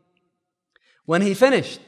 When he finished,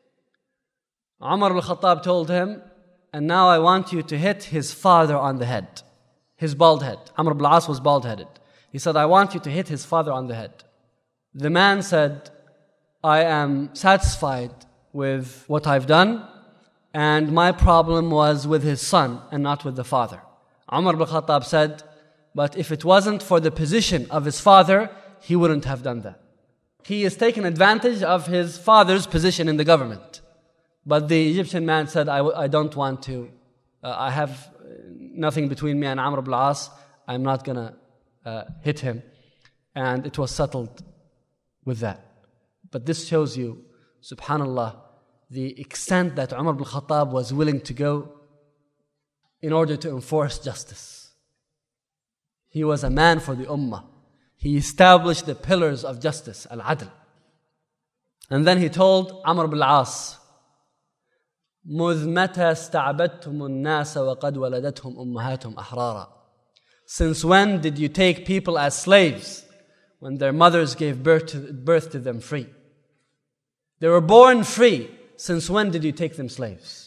Umar ibn Khattab told him, and now I want you to hit his father on the head, his bald head. Amr ibn al-As was bald-headed. He said, I want you to hit his father on the head. The man said, I am satisfied with what I've done, and my problem was with his son and not with the father. Umar ibn Khattab said, but if it wasn't for the position of his father, he wouldn't have done that. He is taking advantage of his father's position in the government. But the Egyptian man said, I don't want to, I have nothing between me and Amr ibn al-As, I'm not going to hit him. And it was settled with that. But this shows you, subhanallah, the extent that Umar ibn Khattab was willing to go in order to enforce justice. He was a man for the ummah. He established the pillars of justice, al-adl. And then he told Amr ibn al-As, مُذْ مَتَى اسْتَعْبَدْتُمُ النَّاسَ وَقَدْ وَلَدَتْهُمْ أُمَّهَاتُهُمْ أَحْرَارًا. Since when did you take people as slaves when their mothers gave birth to them free? They were born free. Since when did you take them slaves?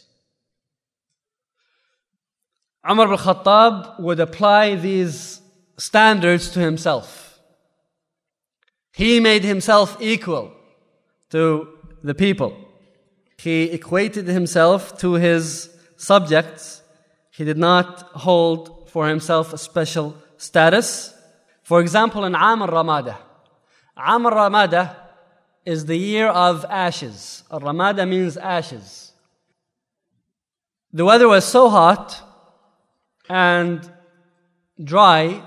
Umar ibn Khattab would apply these standards to himself. He made himself equal to the people. He equated himself to his subjects. He did not hold for himself a special status. For example, in Aam al-Ramadah. Aam al-Ramadah is the year of ashes. Al-Ramadah means ashes. The weather was so hot and dry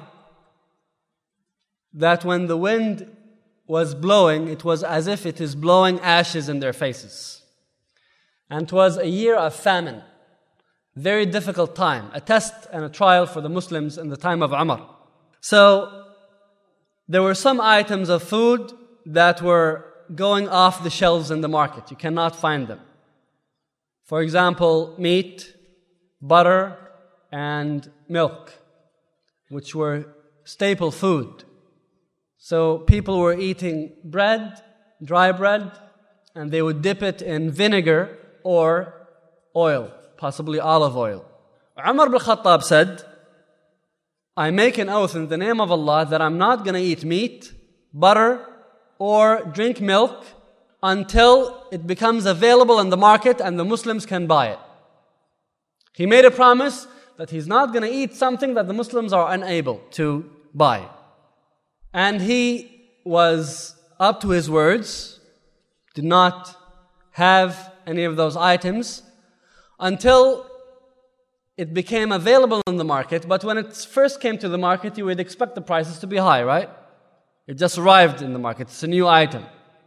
that when the wind was blowing, it was as if it is blowing ashes in their faces. And it was a year of famine. Very difficult time. A test and a trial for the Muslims in the time of Umar. So, there were some items of food that were going off the shelves in the market. You cannot find them. For example, meat, butter, and milk, which were staple food. So people were eating bread, dry bread, and they would dip it in vinegar or oil, possibly olive oil. Umar ibn Khattab said, I make an oath in the name of Allah that I'm not going to eat meat, butter, or drink milk until it becomes available in the market and the Muslims can buy it. He made a promise that he's not going to eat something that the Muslims are unable to buy. And he was up to his words, did not have any of those items until it became available in the market. But when it first came to the market, you would expect the prices to be high, right? It just arrived in the market. It's a new item.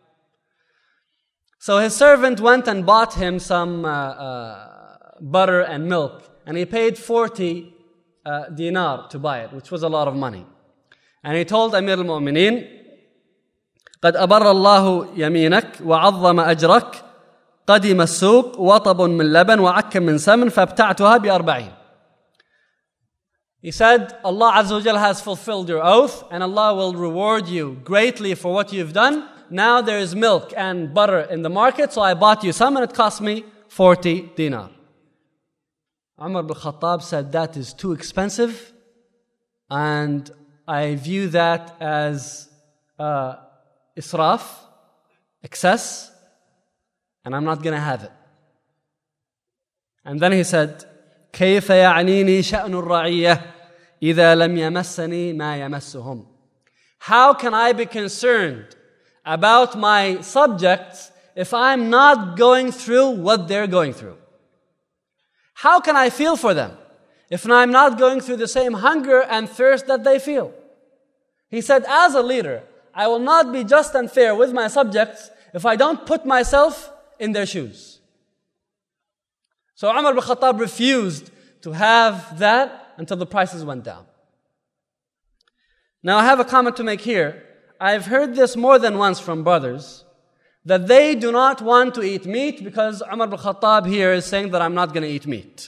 So his servant went and bought him some butter and milk. And he paid 40 dinar to buy it, which was a lot of money. And he told Amir al-Mu'mineen, قد أبر الله يمينك وعظم أجرك قدم السوق وطب من لبن وعك من سمن فابتعتها ب40. He said, Allah Azza wa Jal has fulfilled your oath and Allah will reward you greatly for what you've done. Now there is milk and butter in the market, so I bought you some and it cost me 40 dinar. Umar ibn Khattab said, that is too expensive and I view that as israf, excess, and I'm not going to have it. And then he said, كيف يعنيني شأن الرعية إذا لم يمسني ما يمسهم. How can I be concerned about my subjects if I'm not going through what they're going through? How can I feel for them if I'm not going through the same hunger and thirst that they feel? He said, as a leader, I will not be just and fair with my subjects if I don't put myself in their shoes. So Umar ibn Khattab refused to have that until the prices went down. Now I have a comment to make here. I've heard this more than once from brothers, that they do not want to eat meat because Umar ibn Khattab here is saying that I'm not going to eat meat.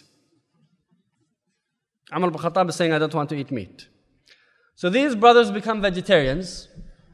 Umar ibn Khattab is saying I don't want to eat meat. So these brothers become vegetarians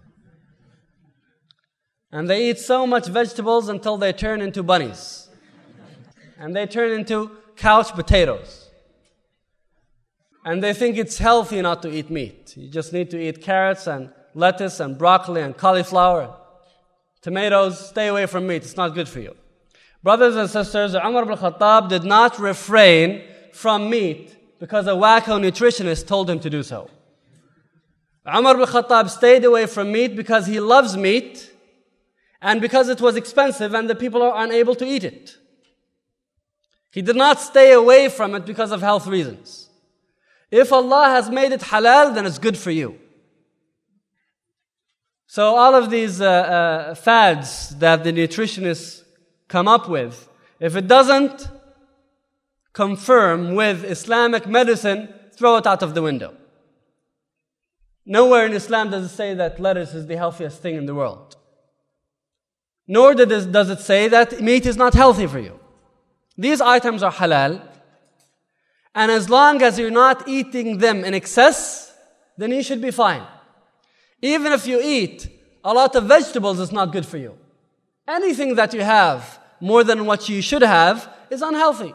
and they eat so much vegetables until they turn into bunnies. And they turn into couch potatoes. And they think it's healthy not to eat meat. You just need to eat carrots and lettuce and broccoli and cauliflower, tomatoes. Stay away from meat. It's not good for you. Brothers and sisters, Umar ibn Khattab did not refrain from meat because a wacko nutritionist told him to do so. Umar ibn Khattab stayed away from meat because he loves meat and because it was expensive and the people are unable to eat it. He did not stay away from it because of health reasons. If Allah has made it halal, then it's good for you. So all of these fads that the nutritionists come up with, if it doesn't confirm with Islamic medicine, throw it out of the window. Nowhere in Islam does it say that lettuce is the healthiest thing in the world. Nor does it say that meat is not healthy for you. These items are halal, and as long as you're not eating them in excess, then you should be fine. Even if you eat a lot of vegetables, it's not good for you. Anything that you have more than what you should have is unhealthy.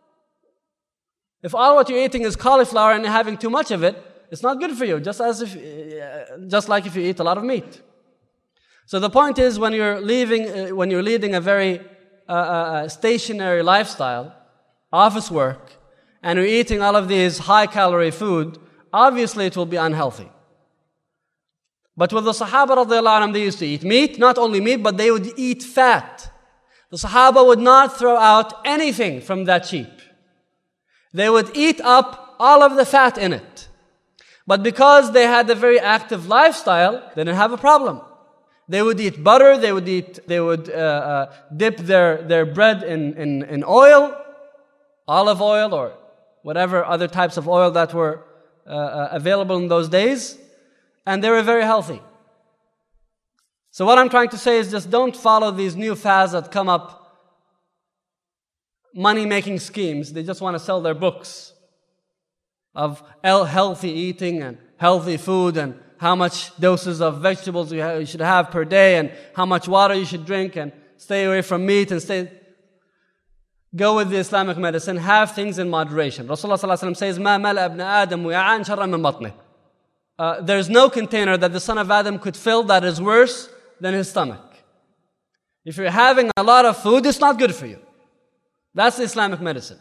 If all what you're eating is cauliflower and you're having too much of it, it's not good for you, just like if you eat a lot of meat. So the point is, when you're leading a very stationary lifestyle, office work, and you're eating all of these high-calorie food, obviously it will be unhealthy. But with the Sahaba radiallahu anhum, they used to eat meat, not only meat, but they would eat fat. The Sahaba would not throw out anything from that sheep. They would eat up all of the fat in it. But because they had a very active lifestyle, they didn't have a problem. They would eat butter, they would dip their bread in oil, olive oil or whatever other types of oil that were available in those days, and they were very healthy. So what I'm trying to say is just don't follow these new fads that come up, money-making schemes. They just want to sell their books of healthy eating and healthy food and how much doses of vegetables you should have per day and how much water you should drink and stay away from meat and go with the Islamic medicine. Have things in moderation. Rasulullah ﷺ says, مَا مَلَأَ ابْنَ آدَمُ يَعَانْ شَرًّا مِّن بَطْنِهِ. There's no container that the son of Adam could fill that is worse than his stomach. If you're having a lot of food, it's not good for you. That's the Islamic medicine.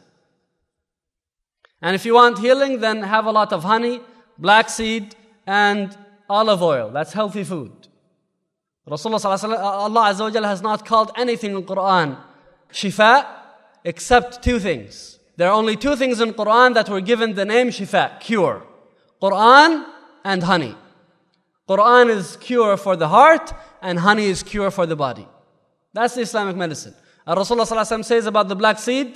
And if you want healing, then have a lot of honey, black seed, and olive oil. That's healthy food. Rasulullah sallallahu alaihi wasallam, Allah Azza wa Jalla has not called anything in Quran shifa except two things. There are only two things in Quran that were given the name shifa, cure. Quran and honey. Quran is cure for the heart and honey is cure for the body. That's the Islamic medicine. And Rasulullah sallallahu alaihi wasallam says about the black seed,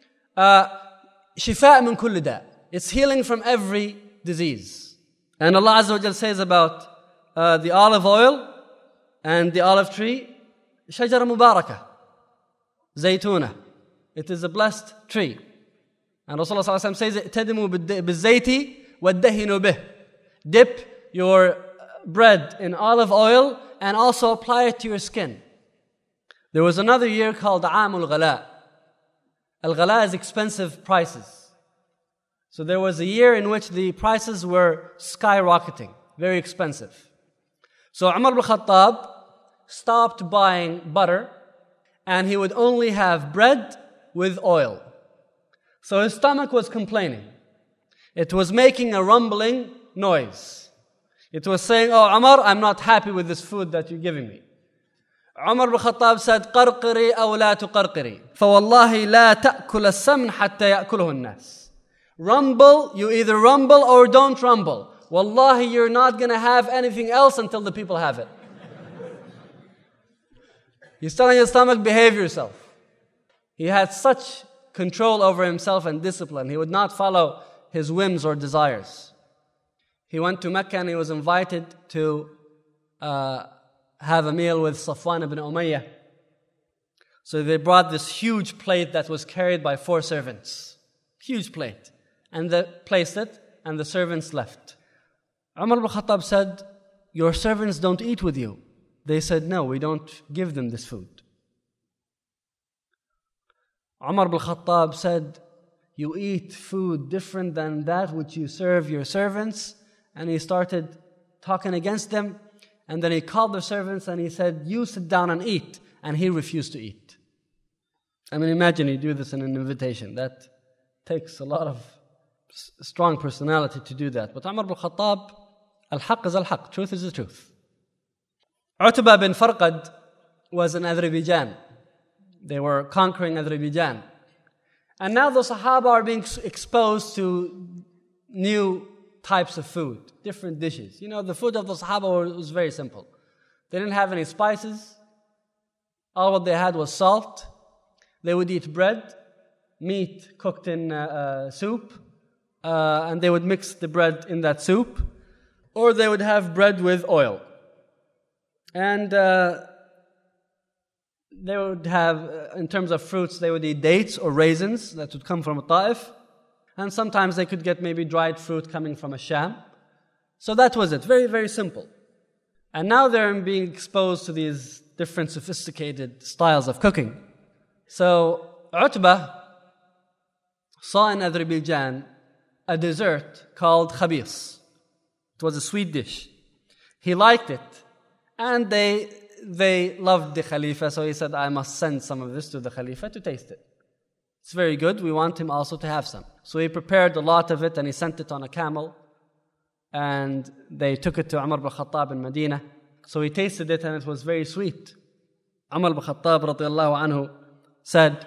shifa min kulli da. It's healing from every disease. And Allah Azza wa Jalla says about the olive oil and the olive tree, shajara mubarakah, zaytuna. It is a blessed tree. And Rasulullah sallallahu alaihi wasallam says, "Tadimu bizayti waddahinu bih." Dip your bread in olive oil and also apply it to your skin. There was another year called Aamul Ghala. Al-Ghala is expensive prices. So there was a year in which the prices were skyrocketing, very expensive. So Umar ibn Khattab stopped buying butter and he would only have bread with oil. So his stomach was complaining. It was making a rumbling noise. It was saying, "Oh Umar, I'm not happy with this food that you're giving me." Umar ibn Khattab said, "قرقري أو لا تقرقري فوالله لا تأكل السمن حتى يأكله الناس." Rumble, you either rumble or don't rumble. Wallahi, you're not going to have anything else until the people have it. He's telling his stomach, behave yourself. He had such control over himself and discipline. He would not follow his whims or desires. He went to Mecca and he was invited to have a meal with Safwan ibn Umayyah. So they brought this huge plate that was carried by 4 servants. Huge plate. And they placed it and the servants left. Umar ibn Khattab said, "Your servants don't eat with you." They said, "No, we don't give them this food." Umar ibn Khattab said, "You eat food different than that which you serve your servants." And he started talking against them. And then he called the servants and he said, "You sit down and eat." And he refused to eat. I mean, imagine you do this in an invitation. That takes a lot of strong personality to do that. But Umar ibn Khattab, al-haq is al-haq. Truth is the truth. Utbah bin Farqad was in Azerbaijan. They were conquering Azerbaijan. And now the Sahaba are being exposed to new types of food, different dishes. You know, the food of the Sahaba was very simple. They didn't have any spices. All what they had was salt. They would eat bread, meat cooked in soup, and they would mix the bread in that soup, or they would have bread with oil. And they would have, in terms of fruits, they would eat dates or raisins that would come from a Ta'if. And sometimes they could get maybe dried fruit coming from a Sham. So that was it. Very, very simple. And now they're being exposed to these different sophisticated styles of cooking. So Utbah saw in Azerbaijan a dessert called khabis. It was a sweet dish. He liked it. And they loved the Khalifa, so he said, "I must send some of this to the Khalifa to taste it. It's very good. We want him also to have some." So he prepared a lot of it and he sent it on a camel. And they took it to Umar ibn Khattab in Medina. So he tasted it and it was very sweet. Umar ibn Khattab radiallahu anhu said,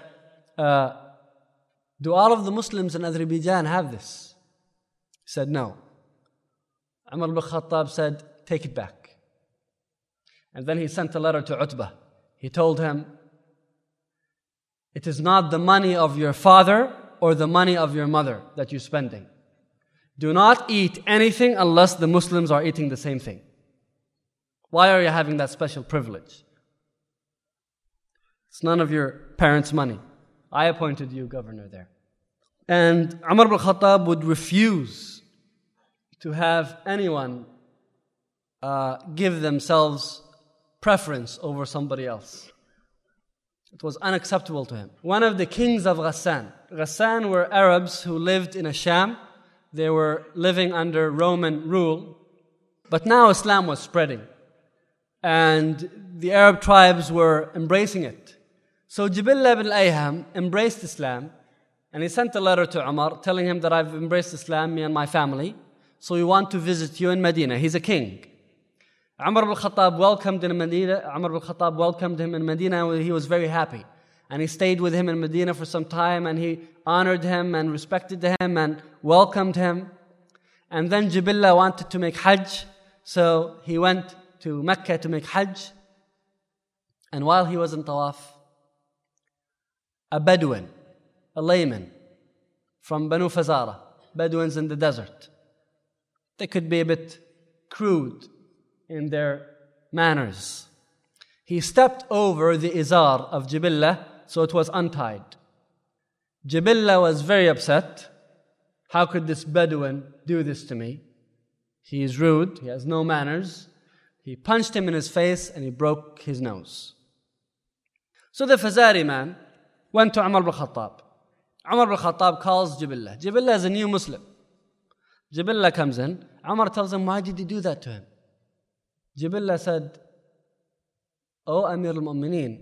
"Do all of the Muslims in Azerbaijan have this?" He said, "No." Umar ibn Khattab said, "Take it back." And then he sent a letter to Utbah. He told him, "It is not the money of your father or the money of your mother that you're spending. Do not eat anything unless the Muslims are eating the same thing. Why are you having that special privilege? It's none of your parents' money. I appointed you governor there." And Umar ibn Khattab would refuse to have anyone give themselves preference over somebody else. It was unacceptable to him. One of the kings of Ghassan were Arabs who lived in Sham. They were living under Roman rule. But now Islam was spreading. And the Arab tribes were embracing it. So Jibillah ibn Ayham embraced Islam. And he sent a letter to Umar telling him that I've embraced Islam, me and my family. So we want to visit you in Medina. He's a king. Umar ibn Khattab welcomed him in Medina and he was very happy. And he stayed with him in Medina for some time and he honored him and respected him and welcomed him. And then Jibillah wanted to make Hajj, so he went to Mecca to make Hajj. And while he was in Tawaf, a Bedouin, a layman from Banu Fazara, Bedouins in the desert, they could be a bit crude in their manners. He stepped over the izar of Jibillah, so it was untied. Jibillah was very upset. How could this Bedouin do this to me? He is rude, he has no manners. He punched him in his face and he broke his nose. So the Fazari man went to Umar ibn Khattab. Umar ibn Khattab calls Jibillah. Jibillah is a new Muslim. Jibillah comes in. Umar tells him, why did you do that to him? Jibillah said, "O Amir al-Mu'mineen,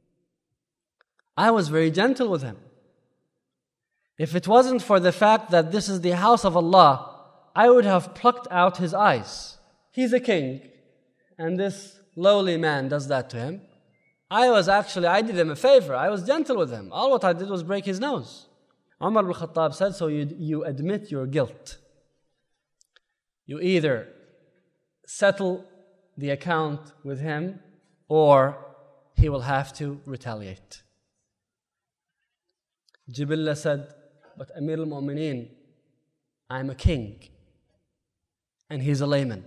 I was very gentle with him. If it wasn't for the fact that this is the house of Allah, I would have plucked out his eyes. He's a king, and this lowly man does that to him. I did him a favor. I was gentle with him. All what I did was break his nose." Umar ibn Khattab said, so you admit your guilt. You either settle the account with him or he will have to retaliate. Jibillah said, but Amir al-Mu'mineen, I'm a king and he's a layman.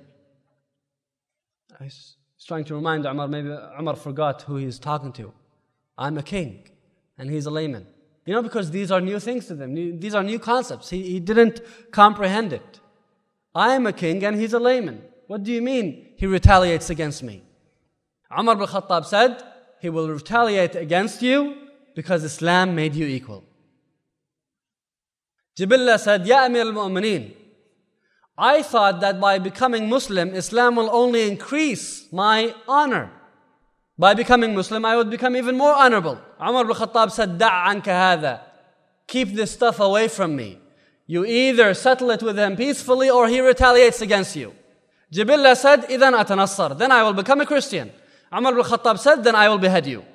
He's trying to remind Umar, maybe Umar forgot who he's talking to. I'm a king and he's a layman. Because these are new things to them. These are new concepts. He didn't comprehend it. I am a king and he's a layman. What do you mean he retaliates against me? Umar ibn Khattab said, he will retaliate against you because Islam made you equal. Jibillah said, Ya Amir al-Mu'mineen, I thought that by becoming Muslim, Islam will only increase my honor. By becoming Muslim, I would become even more honorable. Umar ibn Khattab said, Da' anka hadha. Keep this stuff away from me. You either settle it with him peacefully or he retaliates against you. Jibillah said, Idhan atanassar. Then I will become a Christian. Umar ibn Khattab said, then I will behead you.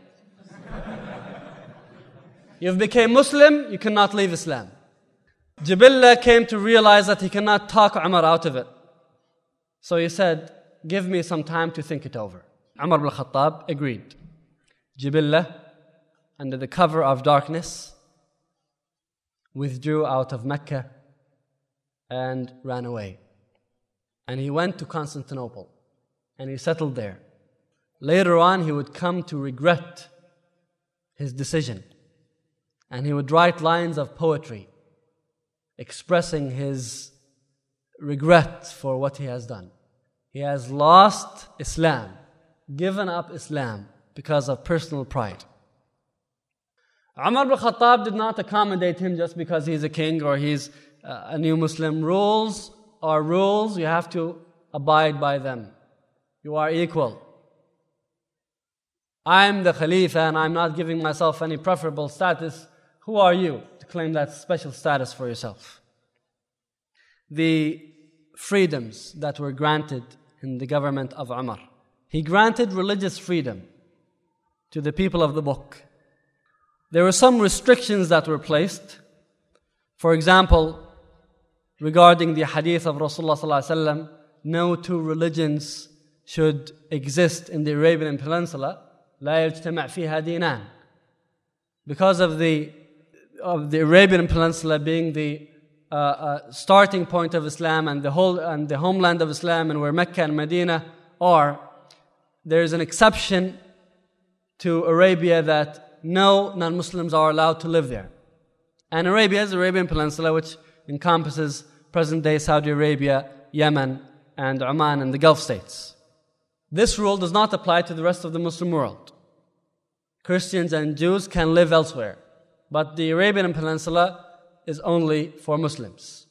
You've become Muslim, you cannot leave Islam. Jibillah came to realize that he cannot talk Umar out of it. So he said, give me some time to think it over. Umar ibn Khattab agreed. Jibillah, under the cover of darkness, withdrew out of Mecca and ran away. And he went to Constantinople and he settled there. Later on, he would come to regret his decision. And he would write lines of poetry expressing his regret for what he has done. He has lost Islam, given up Islam because of personal pride. Umar ibn Khattab did not accommodate him just because he's a king or he's a new Muslim. Rules are rules, you have to abide by them. You are equal. I'm the Khalifa and I'm not giving myself any preferable status. Who are you to claim that special status for yourself? The freedoms that were granted in the government of Umar. He granted religious freedom to the people of the book. There were some restrictions that were placed. For example, regarding the hadith of Rasulullah ﷺ, no two religions should exist in the Arabian Peninsula. لا يجتمع فيها دينان. Because of the Arabian Peninsula being the starting point of Islam and the homeland of Islam, and where Mecca and Medina are, there is an exception to Arabia that no non-Muslims are allowed to live there. And Arabia is the Arabian Peninsula, which encompasses present-day Saudi Arabia, Yemen, and Oman and the Gulf states. This rule does not apply to the rest of the Muslim world. Christians and Jews can live elsewhere, but the Arabian Peninsula is only for Muslims.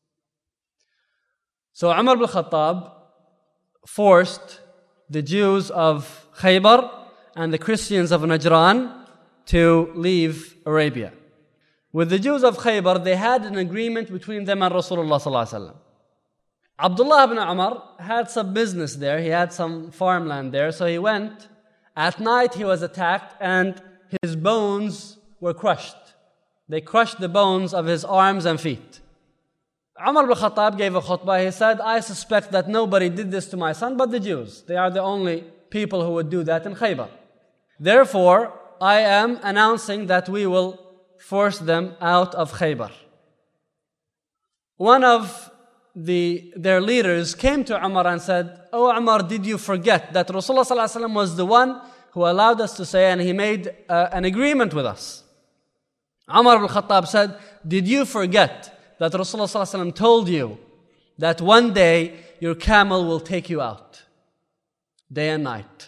So Umar ibn Khattab forced the Jews of Khaybar and the Christians of Najran to leave Arabia. With the Jews of Khaybar, they had an agreement between them and Rasulullah sallallahu alaihi wasallam. Abdullah ibn Umar had some business there. He had some farmland there. So he went. At night he was attacked and his bones were crushed. They crushed the bones of his arms and feet. Umar ibn Khattab gave a khutbah. He said, I suspect that nobody did this to my son but the Jews. They are the only people who would do that in Khaybar. Therefore, I am announcing that we will force them out of Khaybar. One of their leaders came to Umar and said, Oh Umar, did you forget that Rasulullah ﷺ was the one who allowed us to say, and he made an agreement with us? Umar ibn Khattab said, did you forget that Rasulullah ﷺ told you that one day your camel will take you out, day and night?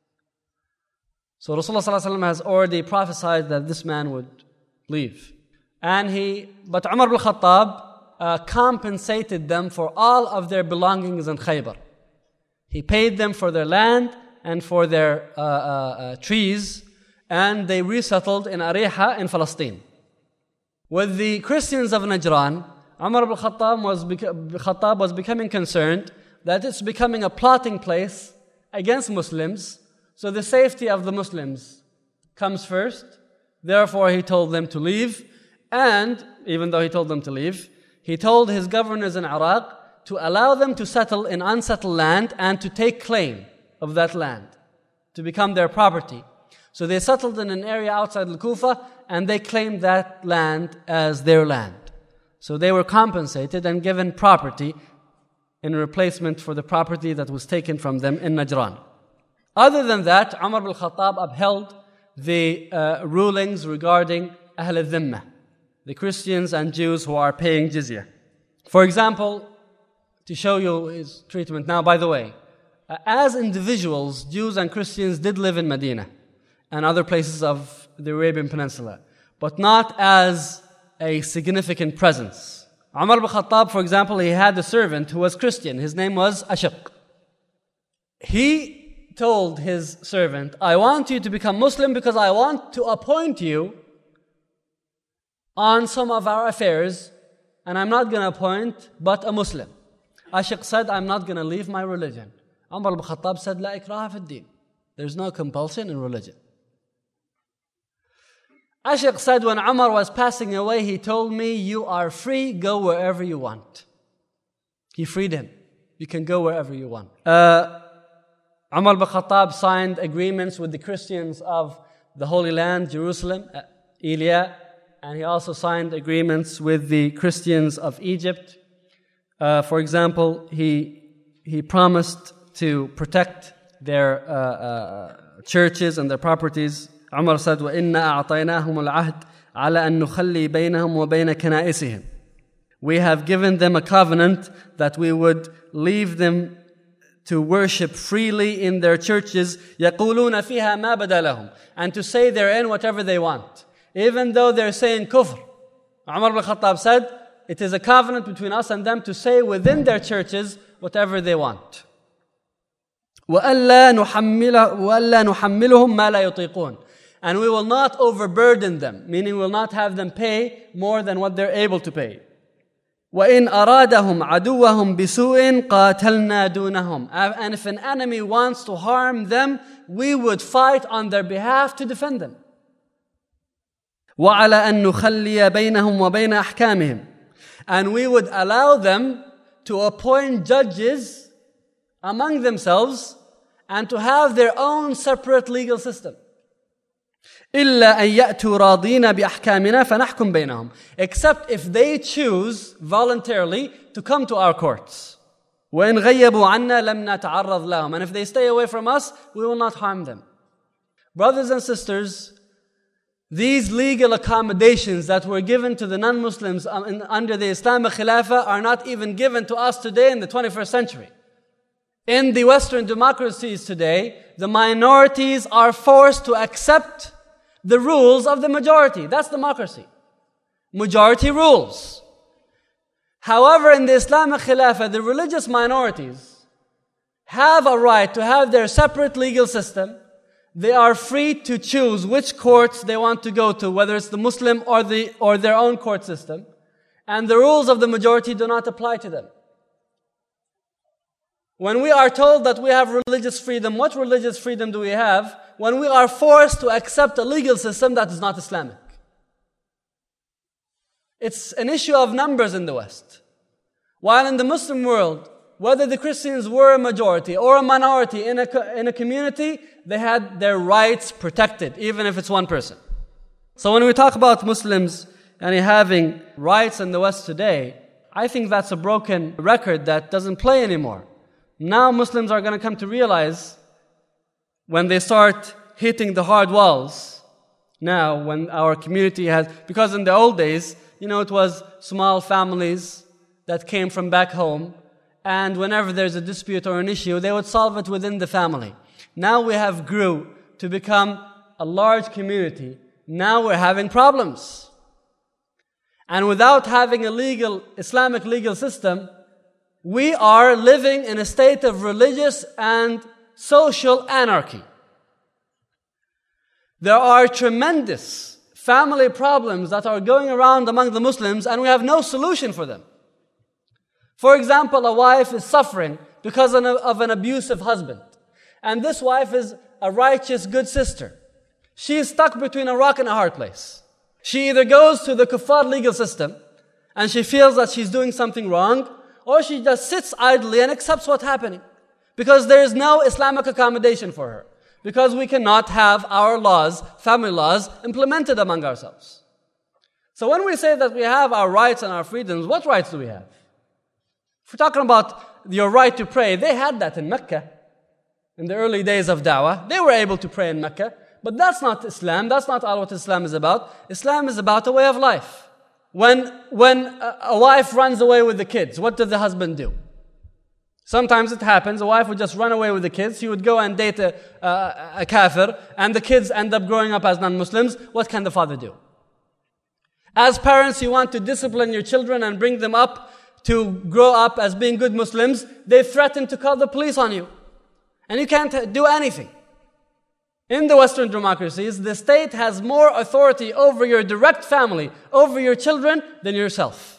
So Rasulullah ﷺ has already prophesied that this man would leave. But Umar ibn Khattab compensated them for all of their belongings in Khaybar. He paid them for their land and for their trees, and they resettled in Ariha in Palestine. With the Christians of Najran, Umar ibn Khattab was becoming concerned that it's becoming a plotting place against Muslims, so the safety of the Muslims comes first. Therefore, he told them to leave, and even though he told them to leave, he told his governors in Iraq to allow them to settle in unsettled land and to take claim of that land, to become their property. So they settled in an area outside Al-Kufa and they claimed that land as their land. So they were compensated and given property in replacement for the property that was taken from them in Najran. Other than that, Umar ibn Khattab upheld the rulings regarding Ahl al-Dhimma, the Christians and Jews who are paying jizya. For example, to show you his treatment now, by the way, as individuals, Jews and Christians did live in Medina and other places of the Arabian Peninsula, but not as a significant presence. Umar ibn Khattab, for example, he had a servant who was Christian. His name was Ashiq. He told his servant, I want you to become Muslim because I want to appoint you on some of our affairs, and I'm not going to appoint but a Muslim. Ashiq said, I'm not going to leave my religion. Umar ibn Khattab said, La ikraha fi ad-din. There's no compulsion in religion. Ashiq said, when Umar was passing away, he told me, you are free, go wherever you want. He freed him. You can go wherever you want. Umar ibn Khattab signed agreements with the Christians of the Holy Land, Jerusalem, Elia, and he also signed agreements with the Christians of Egypt. For example, he promised to protect their churches and their properties. Umar said, وَإِنَّا أَعْطَيْنَاهُمُ الْعَهْدِ عَلَى أَن نُخَلِّي بَيْنَهُمْ وَبَيْنَ كَنَائِسِهِمْ. We have given them a covenant that we would leave them to worship freely in their churches, يَقُولُونَ فِيهَا مَا بَدَى لَهُمْ, and to say therein whatever they want, even though they're saying kufr. Umar ibn Khattab said, it is a covenant between us and them to say within their churches whatever they want. وَأَلَّا نُحَمِّلُهُمْ مَا لَا يُطِيقُونَ. And we will not overburden them, meaning we will not have them pay more than what they're able to pay. وَإِنْ أَرَادَهُمْ عَدُوَّهُمْ بِسُوءٍ قَاتَلْنَا دُونَهُمْ. And if an enemy wants to harm them, we would fight on their behalf to defend them. وَعَلَى أَن نُخَلِّيَ بَيْنَهُمْ وَبَيْنَ أَحْكَامِهِمْ. And we would allow them to appoint judges among themselves and to have their own separate legal system. إِلَّا أَن يَأْتُوا رَاضِينَ بِأَحْكَامِنَا فَنَحْكُمْ بَيْنَهُمْ. Except if they choose voluntarily to come to our courts. وَإِنْ غَيَّبُوا عَنَّا لَمْ نَتَعَرَّضْ لَهُمْ. And if they stay away from us, we will not harm them. Brothers and sisters, these legal accommodations that were given to the non-Muslims under the Islamic Khilafah are not even given to us today in the 21st century. In the Western democracies today, the minorities are forced to accept the rules of the majority. That's democracy. Majority rules. However, in the Islamic Khilafah, the religious minorities have a right to have their separate legal system. They are free to choose which courts they want to go to, whether it's the Muslim or their own court system. And the rules of the majority do not apply to them. When we are told that we have religious freedom, what religious freedom do we have when we are forced to accept a legal system that is not Islamic? It's an issue of numbers in the West. While in the Muslim world, whether the Christians were a majority or a minority in a community, they had their rights protected, even if it's one person. So when we talk about Muslims and having rights in the West today, I think that's a broken record that doesn't play anymore. Now Muslims are going to come to realize, when they start hitting the hard walls, now when our community has, because in the old days, it was small families that came from back home, and whenever there's a dispute or an issue, they would solve it within the family. Now we have grew to become a large community. Now we're having problems. And without having a Islamic legal system, we are living in a state of religious and social anarchy. There are tremendous family problems that are going around among the Muslims, and we have no solution for them. For example, a wife is suffering because of an abusive husband. And this wife is a righteous, good sister. She is stuck between a rock and a hard place. She either goes to the kuffar legal system and she feels that she's doing something wrong, or she just sits idly and accepts what's happening. Because there is no Islamic accommodation for her. Because we cannot have our laws, family laws, implemented among ourselves. So when we say that we have our rights and our freedoms, what rights do we have? If we're talking about your right to pray, they had that in Mecca. In the early days of da'wah, they were able to pray in Mecca. But that's not Islam. That's not all what Islam is about. Islam is about a way of life. When a wife runs away with the kids, what does the husband do? Sometimes it happens, a wife would just run away with the kids. He would go and date a kafir, and the kids end up growing up as non-Muslims. What can the father do? As parents, you want to discipline your children and bring them up to grow up as being good Muslims. They threaten to call the police on you. And you can't do anything. In the Western democracies, the state has more authority over your direct family, over your children, than yourself.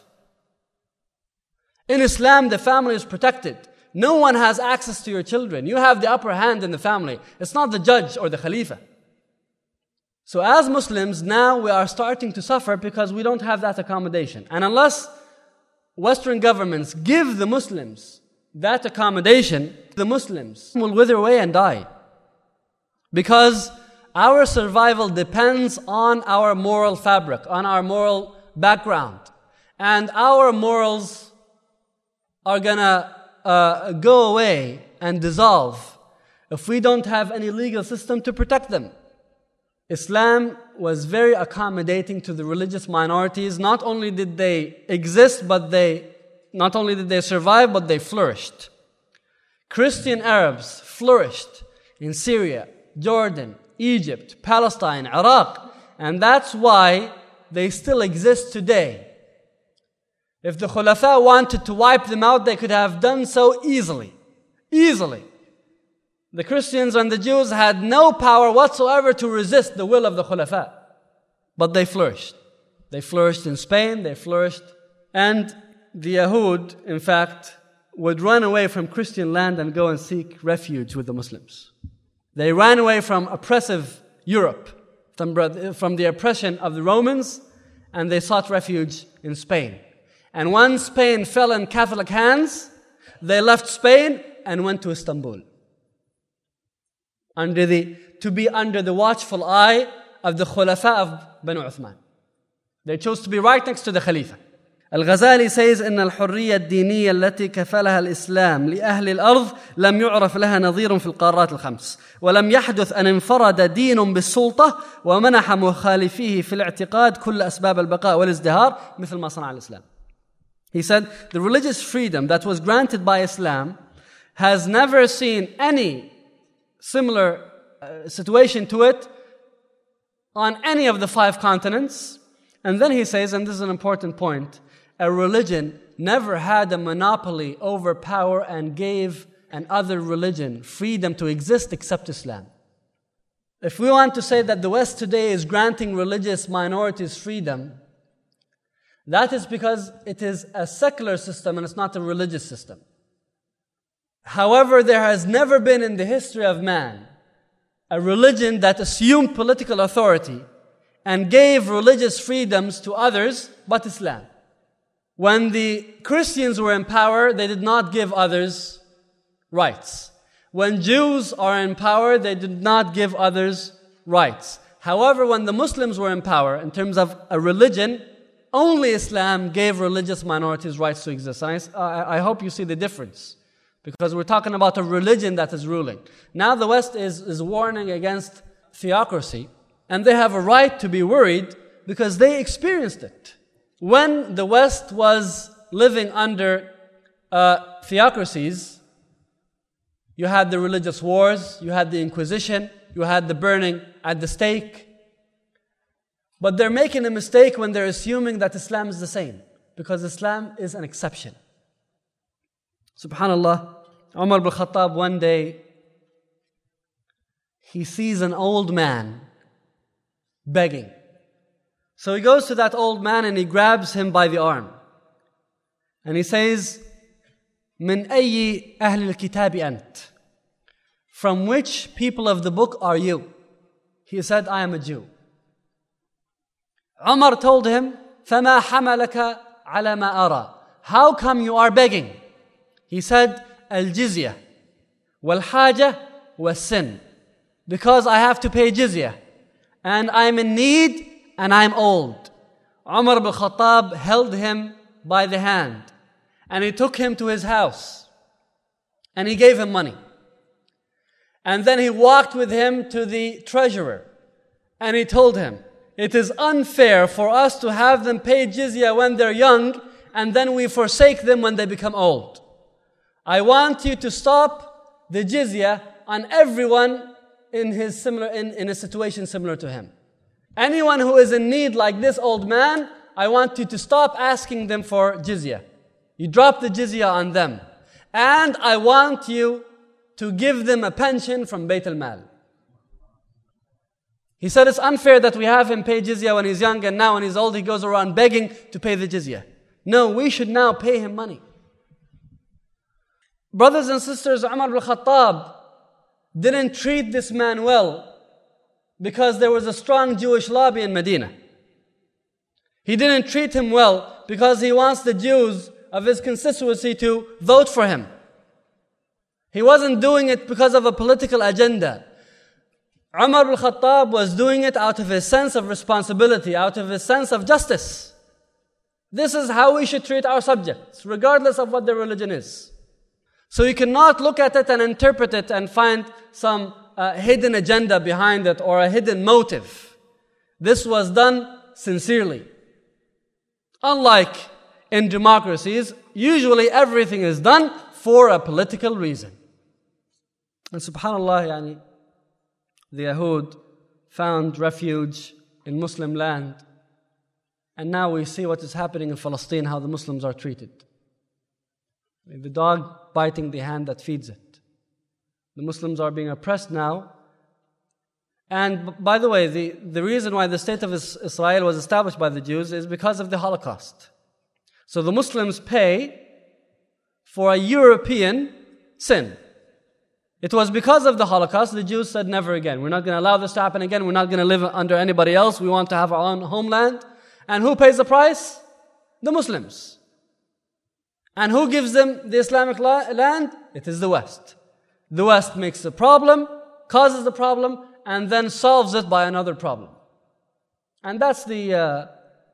In Islam, the family is protected. No one has access to your children. You have the upper hand in the family. It's not the judge or the Khalifa. So as Muslims, now we are starting to suffer because we don't have that accommodation. And unless Western governments give the Muslims that accommodation, the Muslims will wither away and die. Because our survival depends on our moral fabric, on our moral background. And our morals are gonna go away and dissolve if we don't have any legal system to protect them. Islam was very accommodating to the religious minorities. Not only did they exist, not only did they survive, but they flourished. Christian Arabs flourished in Syria, Jordan, Egypt, Palestine, Iraq, and that's why they still exist today. If the Khulafa wanted to wipe them out, they could have done so easily. Easily. The Christians and the Jews had no power whatsoever to resist the will of the Khulafa. But they flourished. They flourished in Spain, they flourished. And the Yahud, in fact, would run away from Christian land and go and seek refuge with the Muslims. They ran away from oppressive Europe, from the oppression of the Romans, and they sought refuge in Spain. And when Spain fell in Catholic hands, they left Spain and went to Istanbul, to be under the watchful eye of the Khulafa of Banu Uthman. They chose to be right next to the Khalifa. Al-Ghazali says, إن الحرية الدينية التي كفلها الإسلام لأهل الأرض لم يعرف لها نظير في القارات الخمس ولم يحدث أن انفرد دين بالسلطة ومنح مخالفيه في الاعتقاد كل أسباب البقاء والازدهار مثل ما صنع الإسلام. He said, the religious freedom that was granted by Islam has never seen any similar situation to it on any of the 5 continents. And then he says, and this is an important point, a religion never had a monopoly over power and gave another religion freedom to exist except Islam. If we want to say that the West today is granting religious minorities freedom, that is because it is a secular system and it's not a religious system. However, there has never been in the history of man a religion that assumed political authority and gave religious freedoms to others but Islam. When the Christians were in power, they did not give others rights. When Jews are in power, they did not give others rights. However, when the Muslims were in power, in terms of a religion, only Islam gave religious minorities rights to exist. And I hope you see the difference, because we're talking about a religion that is ruling. Now the West is warning against theocracy, and they have a right to be worried because they experienced it. When the West was living under theocracies, you had the religious wars, you had the Inquisition, you had the burning at the stake. But they're making a mistake when they're assuming that Islam is the same, because Islam is an exception. Subhanallah, Umar ibn Khattab one day, he sees an old man begging. So he goes to that old man and he grabs him by the arm. And he says, "Min ayyi ahli al-kitabi ant?" From which people of the book are you? He said, "I am a Jew." Umar told him, فَمَا حَمَلَكَ عَلَى مَا أَرَى? How come you are begging? He said, الجزية والحاجة والسن. Because I have to pay jizya, and I'm in need, and I'm old. Umar ibn Khattab held him by the hand, and he took him to his house, and he gave him money. And then he walked with him to the treasurer, and he told him, it is unfair for us to have them pay jizya when they're young, and then we forsake them when they become old. I want you to stop the jizya on everyone in a situation similar to him. Anyone who is in need like this old man, I want you to stop asking them for jizya. You drop the jizya on them. And I want you to give them a pension from Bayt al-Mal. He said it's unfair that we have him pay jizya when he's young, and now when he's old he goes around begging to pay the jizya. No, we should now pay him money. Brothers and sisters, Umar ibn Khattab didn't treat this man well because there was a strong Jewish lobby in Medina. He didn't treat him well because he wants the Jews of his constituency to vote for him. He wasn't doing it because of a political agenda. Umar ibn Khattab was doing it out of his sense of responsibility, out of his sense of justice. This is how we should treat our subjects, regardless of what their religion is. So you cannot look at it and interpret it and find some hidden agenda behind it or a hidden motive. This was done sincerely. Unlike in democracies, usually everything is done for a political reason. And subhanallah, the Yahud found refuge in Muslim land. And now we see what is happening in Palestine, how the Muslims are treated. The dog biting the hand that feeds it. The Muslims are being oppressed now. And by the way, the reason why the state of Israel was established by the Jews is because of the Holocaust. So the Muslims pay for a European sin. It was because of the Holocaust the Jews said never again. We're not going to allow this to happen again. We're not going to live under anybody else. We want to have our own homeland. And who pays the price? The Muslims. And who gives them the Islamic land? It is the West. The West makes the problem, causes the problem, and then solves it by another problem. And that's the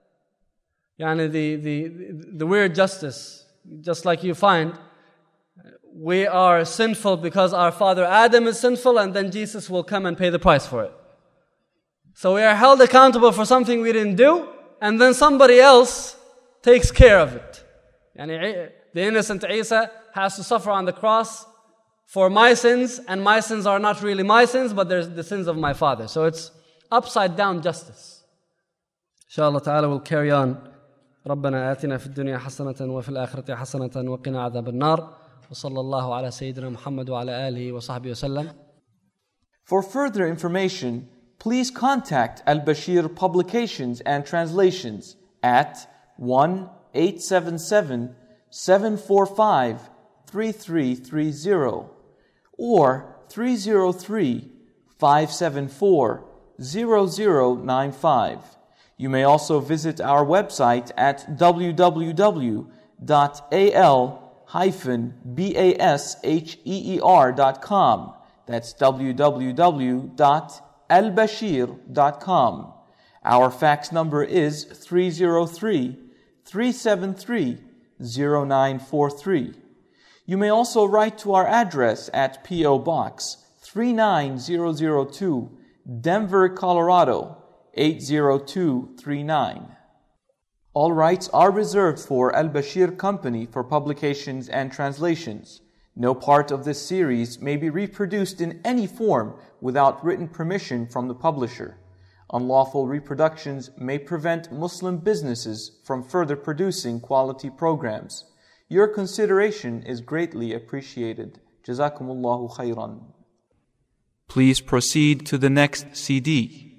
weird justice. Just like you find, we are sinful because our father Adam is sinful, and then Jesus will come and pay the price for it. So we are held accountable for something we didn't do, and then somebody else takes care of it. The innocent Isa has to suffer on the cross for my sins, and my sins are not really my sins, but they're the sins of my father. So it's upside down justice. Inshallah ta'ala we'll carry on. ربنا آتنا في الدنيا حسنة وفي الآخرة حسنة وقنا عذاب النار وصلى الله على سيدنا محمد وعلى آله وصحبه وسلم. For further information, please contact Al-Bashir Publications and Translations at 1-877-745-3991 3330 or 303-574-0095. You may also visit our website at www.al-basheer.com. That's www.albasheer.com. Our fax number is 303-373-0943. You may also write to our address at P.O. Box 39002, Denver, Colorado 80239. All rights are reserved for Al-Bashir Company for publications and translations. No part of this series may be reproduced in any form without written permission from the publisher. Unlawful reproductions may prevent Muslim businesses from further producing quality programs. Your consideration is greatly appreciated. Jazakumullahu khairan. Please proceed to the next CD.